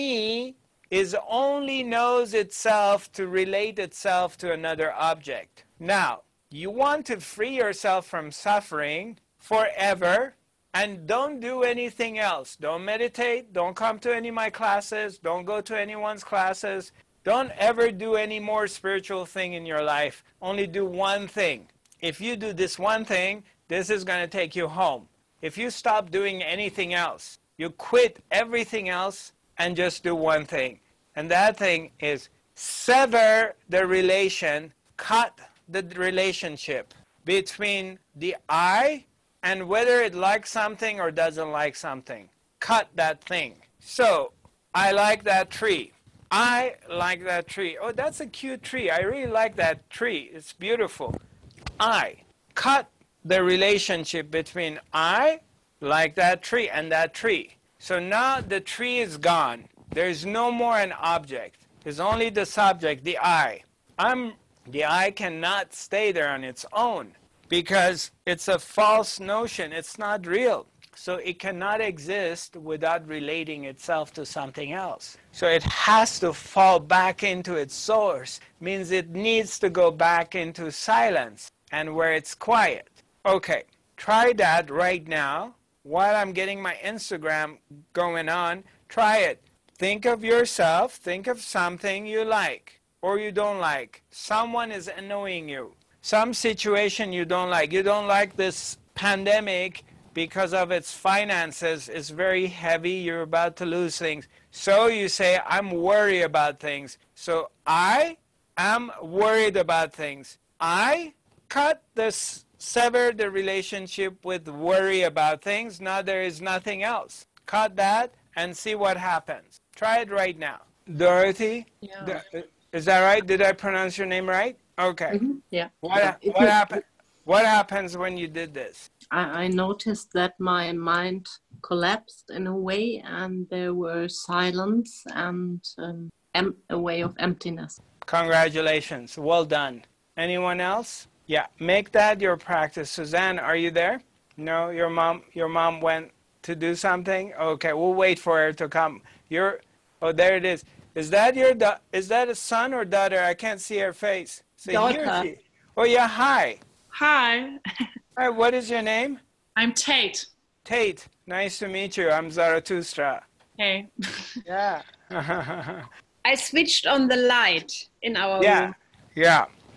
me is only knows itself to relate itself to another object. Now, you want to free yourself from suffering forever, and don't do anything else. Don't meditate. Don't come to any of my classes. Don't go to anyone's classes. Don't ever do any more spiritual thing in your life. Only do one thing. If you do this one thing, this is going to take you home. If you stop doing anything else, you quit everything else and just do one thing. And that thing is sever the relation, cut the relationship between the I and whether it likes something or doesn't like something. Cut that thing. So, I like that tree. I like that tree. Oh, that's a cute tree. I really like that tree. It's beautiful. I cut the relationship between I like that tree and that tree. So now the tree is gone. There's no more an object. There's only the subject, the I. The I cannot stay there on its own because it's a false notion. It's not real. So it cannot exist without relating itself to something else. So it has to fall back into its source. Means it needs to go back into silence and where it's quiet. Okay, try that right now. While I'm getting my Instagram going on, try it. Think of yourself, think of something you like or you don't like. Someone is annoying you. Some situation you don't like. You don't like this pandemic because of its finances. It's very heavy. You're about to lose things. So you say, I'm worried about things. So I am worried about things. I cut this, sever the relationship with worry about things. Now there is nothing else. Cut that and see what happens. Try it right now. Dorothy? Yeah. Is that right? Did I pronounce your name right? Okay. Mm-hmm. Yeah. What happens when you did this? I noticed that my mind collapsed in a way, and there were silence and a way of emptiness. Congratulations. Well done. Anyone else? Yeah. Make that your practice. Suzanne, are you there? No, your mom went to do something? Okay, we'll wait for her to come. Oh, there it is. Is that is that a son or daughter? I can't see her face. Say, Daughter. Oh, yeah, hi. Hi, Hi, what is your name? I'm Tate. Tate. Nice to meet you. I'm Zarathustra. Hey. Yeah. I switched on the light in our room. Yeah.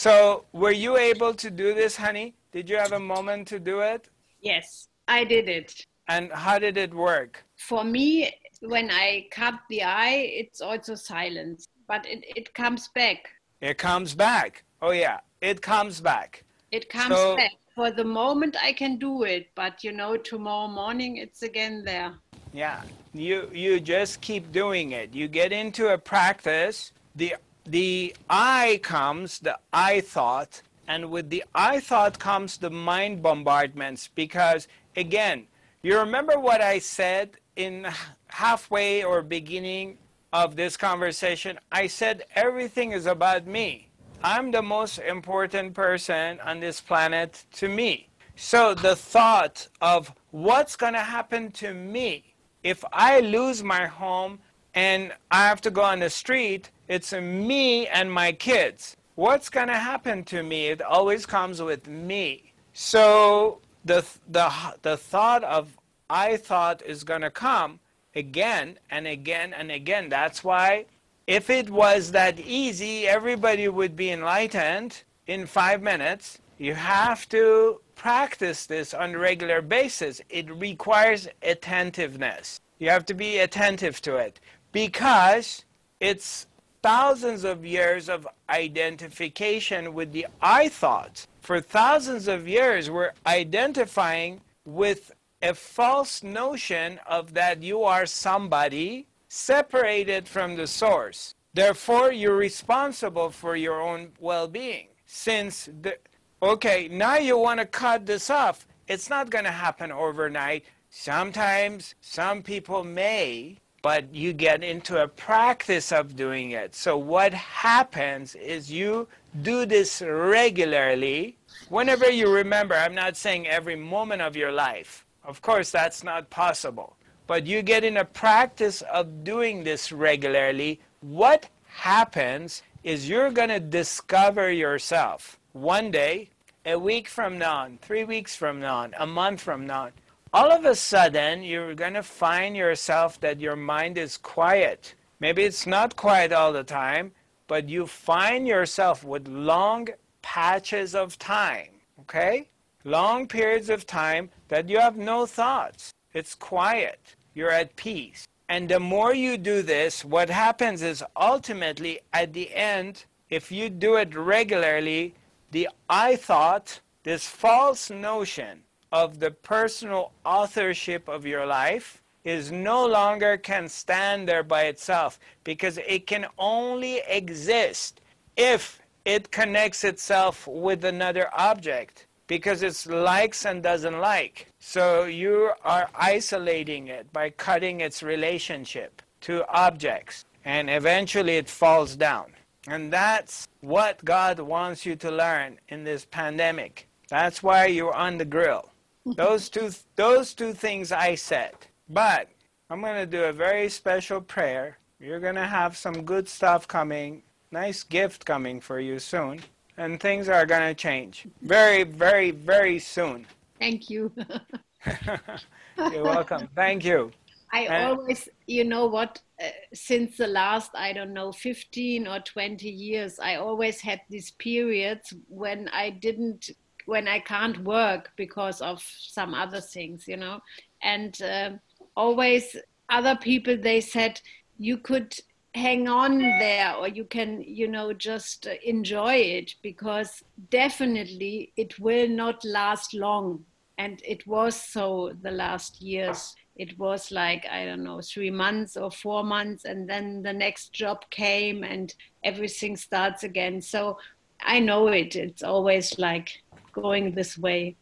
So were you able to do this, honey? Did you have a moment to do it? Yes, I did it. And how did it work? For me, when I cut the eye, it's also silence, but it comes back. It comes back. Oh yeah, it comes back. It comes So- back. For the moment, I can do it, but tomorrow morning, it's again there. Yeah, you just keep doing it. You get into a practice. The I comes, the I thought, and with the I thought comes the mind bombardments. Because again, you remember what I said in halfway or beginning of this conversation? I said everything is about me. I'm the most important person on this planet to me. So the thought of what's going to happen to me if I lose my home and I have to go on the street, it's me and my kids. What's going to happen to me? It always comes with me. So the thought of I thought is going to come again and again and again. That's why if it was that easy, everybody would be enlightened in 5 minutes. You have to practice this on a regular basis. It requires attentiveness. You have to be attentive to it because it's thousands of years of identification with the I thought. For thousands of years, we're identifying with a false notion of that you are somebody separated from the source. Therefore, you're responsible for your own well-being. Okay, now you want to cut this off. It's not going to happen overnight. Sometimes some people may, but you get into a practice of doing it. So what happens is you do this regularly. Whenever you remember, I'm not saying every moment of your life. Of course, that's not possible. But you get in a practice of doing this regularly. What happens is you're going to discover yourself. One day, a week from now, 3 weeks from now, a month from now, all of a sudden, you're going to find yourself that your mind is quiet. Maybe it's not quiet all the time, but you find yourself with long patches of time, okay? Long periods of time that you have no thoughts. It's quiet. You're at peace. And the more you do this, what happens is ultimately at the end, if you do it regularly, the I thought, this false notion of the personal authorship of your life is no longer can stand there by itself because it can only exist if it connects itself with another object because it's likes and doesn't like. So you are isolating it by cutting its relationship to objects and eventually it falls down. And that's what God wants you to learn in this pandemic. That's why you're on the grill. Those two things I said. But I'm going to do a very special prayer. You're going to have some good stuff coming, nice gift coming for you soon. And things are going to change very, very, very soon. Thank you. You're welcome. Thank you. I always, since the last, 15 or 20 years, I always had these periods when I can't work because of some other things, and always other people, they said, you could hang on there or you can, just enjoy it because definitely it will not last long. And it was so the last years. It was like, 3 months or 4 months, and then the next job came and everything starts again. So I know it. It's always like going this way.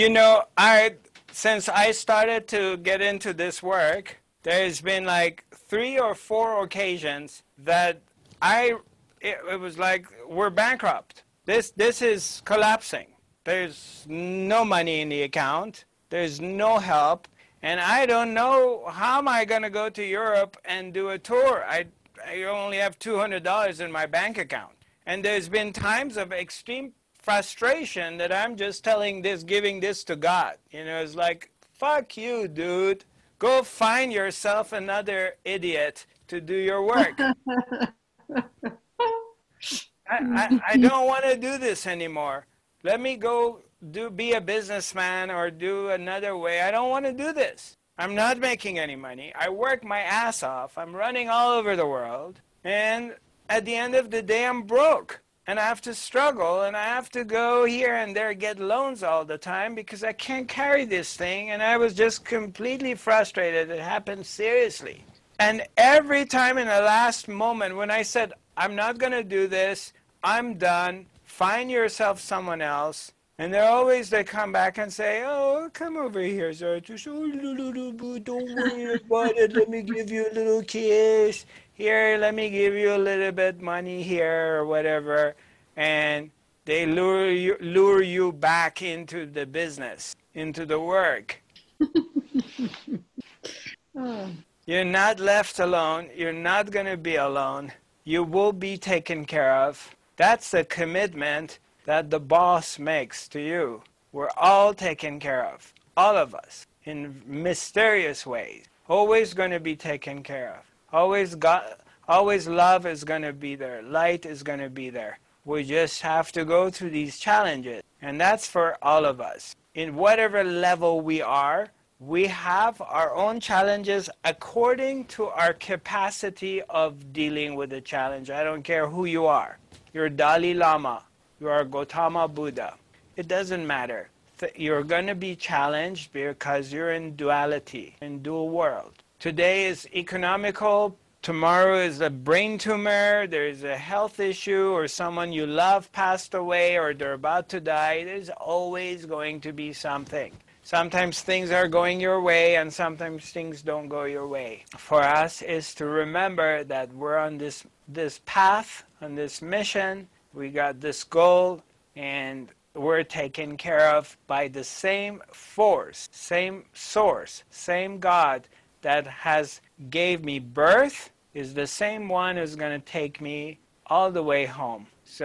Since I started to get into this work, there's been like 3 or 4 occasions that it was like we're bankrupt. This is collapsing. There's no money in the account. There's no help. And I don't know how am I going to go to Europe and do a tour. I only have $200 in my bank account. And there's been times of extreme frustration that I'm just giving this to God. It's like, fuck you, dude. Go find yourself another idiot to do your work. I don't want to do this anymore. Let me go be a businessman or do another way. I don't want to do this. I'm not making any money. I work my ass off. I'm running all over the world. And at the end of the day, I'm broke. And I have to struggle, and I have to go here and there, get loans all the time because I can't carry this thing. And I was just completely frustrated. It happened seriously. And every time in the last moment when I said, I'm not going to do this, I'm done, find yourself someone else. And they come back and say, oh, come over here, Zarathustra. Oh, don't worry about it. Let me give you a little kiss. Here, let me give you a little bit money here or whatever. And they lure you back into the business, into the work. You're not left alone. You're not going to be alone. You will be taken care of. That's the commitment that the boss makes to you. We're all taken care of, all of us, in mysterious ways. Always going to be taken care of. Always love is going to be there. Light is going to be there. We just have to go through these challenges. And that's for all of us. In whatever level we are, we have our own challenges according to our capacity of dealing with the challenge. I don't care who you are. You're Dalai Lama. You are Gautama Buddha. It doesn't matter. You're going to be challenged because you're in duality, in dual world. Today is economical. Tomorrow is a brain tumor. There's a health issue, or someone you love passed away, or they're about to die. There's always going to be something. Sometimes things are going your way, and sometimes things don't go your way. For us is to remember that we're on this path, on this mission. We got this goal, and we're taken care of by the same force, same source, same God that has gave me birth is the same one who's going to take me all the way home.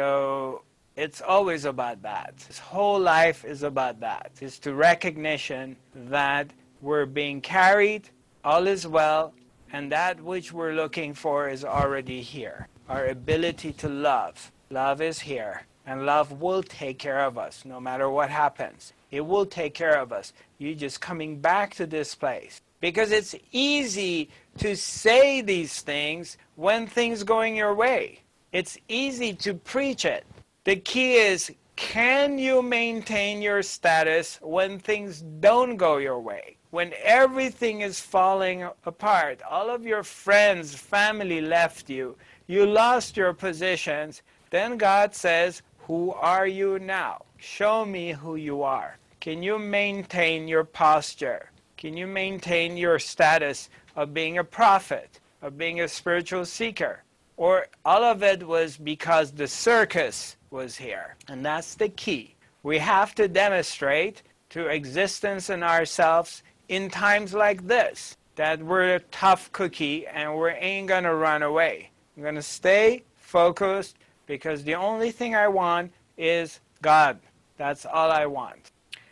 So it's always about that. His whole life is about that. It's to recognition that we're being carried, all is well, and that which we're looking for is already here. Our ability to love. Love is here, and love will take care of us no matter what happens. It will take care of us. You're just coming back to this place. Because it's easy to say these things when things going your way. It's easy to preach it. The key is, can you maintain your status when things don't go your way? When everything is falling apart, all of your friends, family left you, you lost your positions, then God says, who are you now? Show me who you are. Can you maintain your posture? Can you maintain your status of being a prophet, of being a spiritual seeker? Or all of it was because the circus was here. And that's the key. We have to demonstrate to existence and ourselves in times like this that we're a tough cookie and we ain't going to run away. I'm going to stay focused because the only thing I want is God. That's all I want.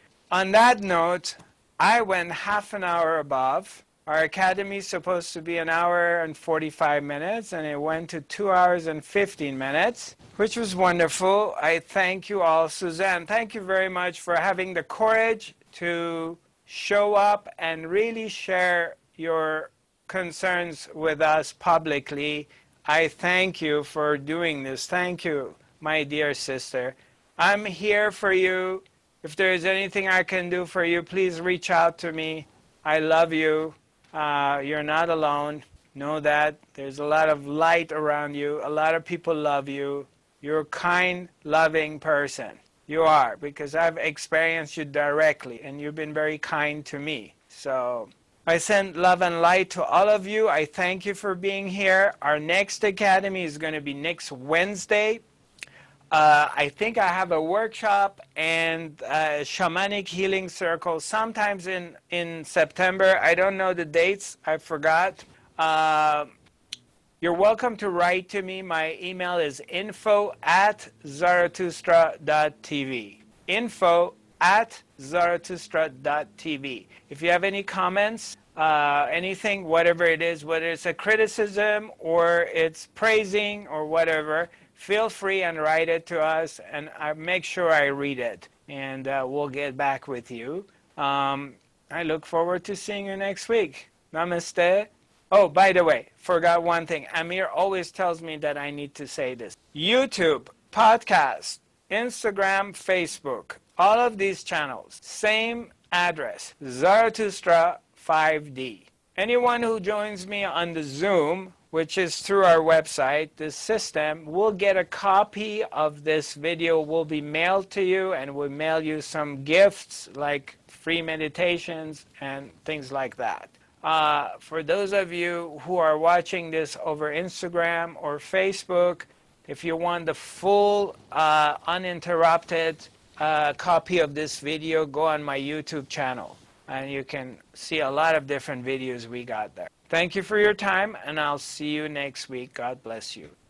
On that note, I went half an hour above. Our academy is supposed to be an hour and 45 minutes, and it went to 2 hours and 15 minutes, which was wonderful. I thank you all. Suzanne, thank you very much for having the courage to show up and really share your concerns with us publicly. I thank you for doing this. Thank you, my dear sister. I'm here for you. If there is anything I can do for you, please reach out to me. I love you. You're not alone. Know that. There's a lot of light around you. A lot of people love you. You're a kind, loving person. You are, because I've experienced you directly, and you've been very kind to me. So I send love and light to all of you. I thank you for being here. Our next academy is going to be next Wednesday. I think I have a workshop and a shamanic healing circle sometimes in September. I don't know the dates. I forgot. You're welcome to write to me. My email is info@zarathustra.tv. info@zarathustra.tv. If you have any comments, anything, whatever it is, whether it's a criticism or it's praising or whatever, feel free and write it to us, and I make sure I read it, and we'll get back with you. I look forward to seeing you next week. Namaste. Oh, by the way, forgot one thing. Amir always tells me that I need to say this. YouTube, podcast, Instagram, Facebook, all of these channels, same address, Zarathustra 5D. Anyone who joins me on the Zoom, which is through our website, the system, will get a copy of this video, will be mailed to you, and we'll mail you some gifts like free meditations and things like that. For those of you who are watching this over Instagram or Facebook, if you want the full uninterrupted copy of this video, go on my YouTube channel, and you can see a lot of different videos we got there. Thank you for your time, and I'll see you next week. God bless you.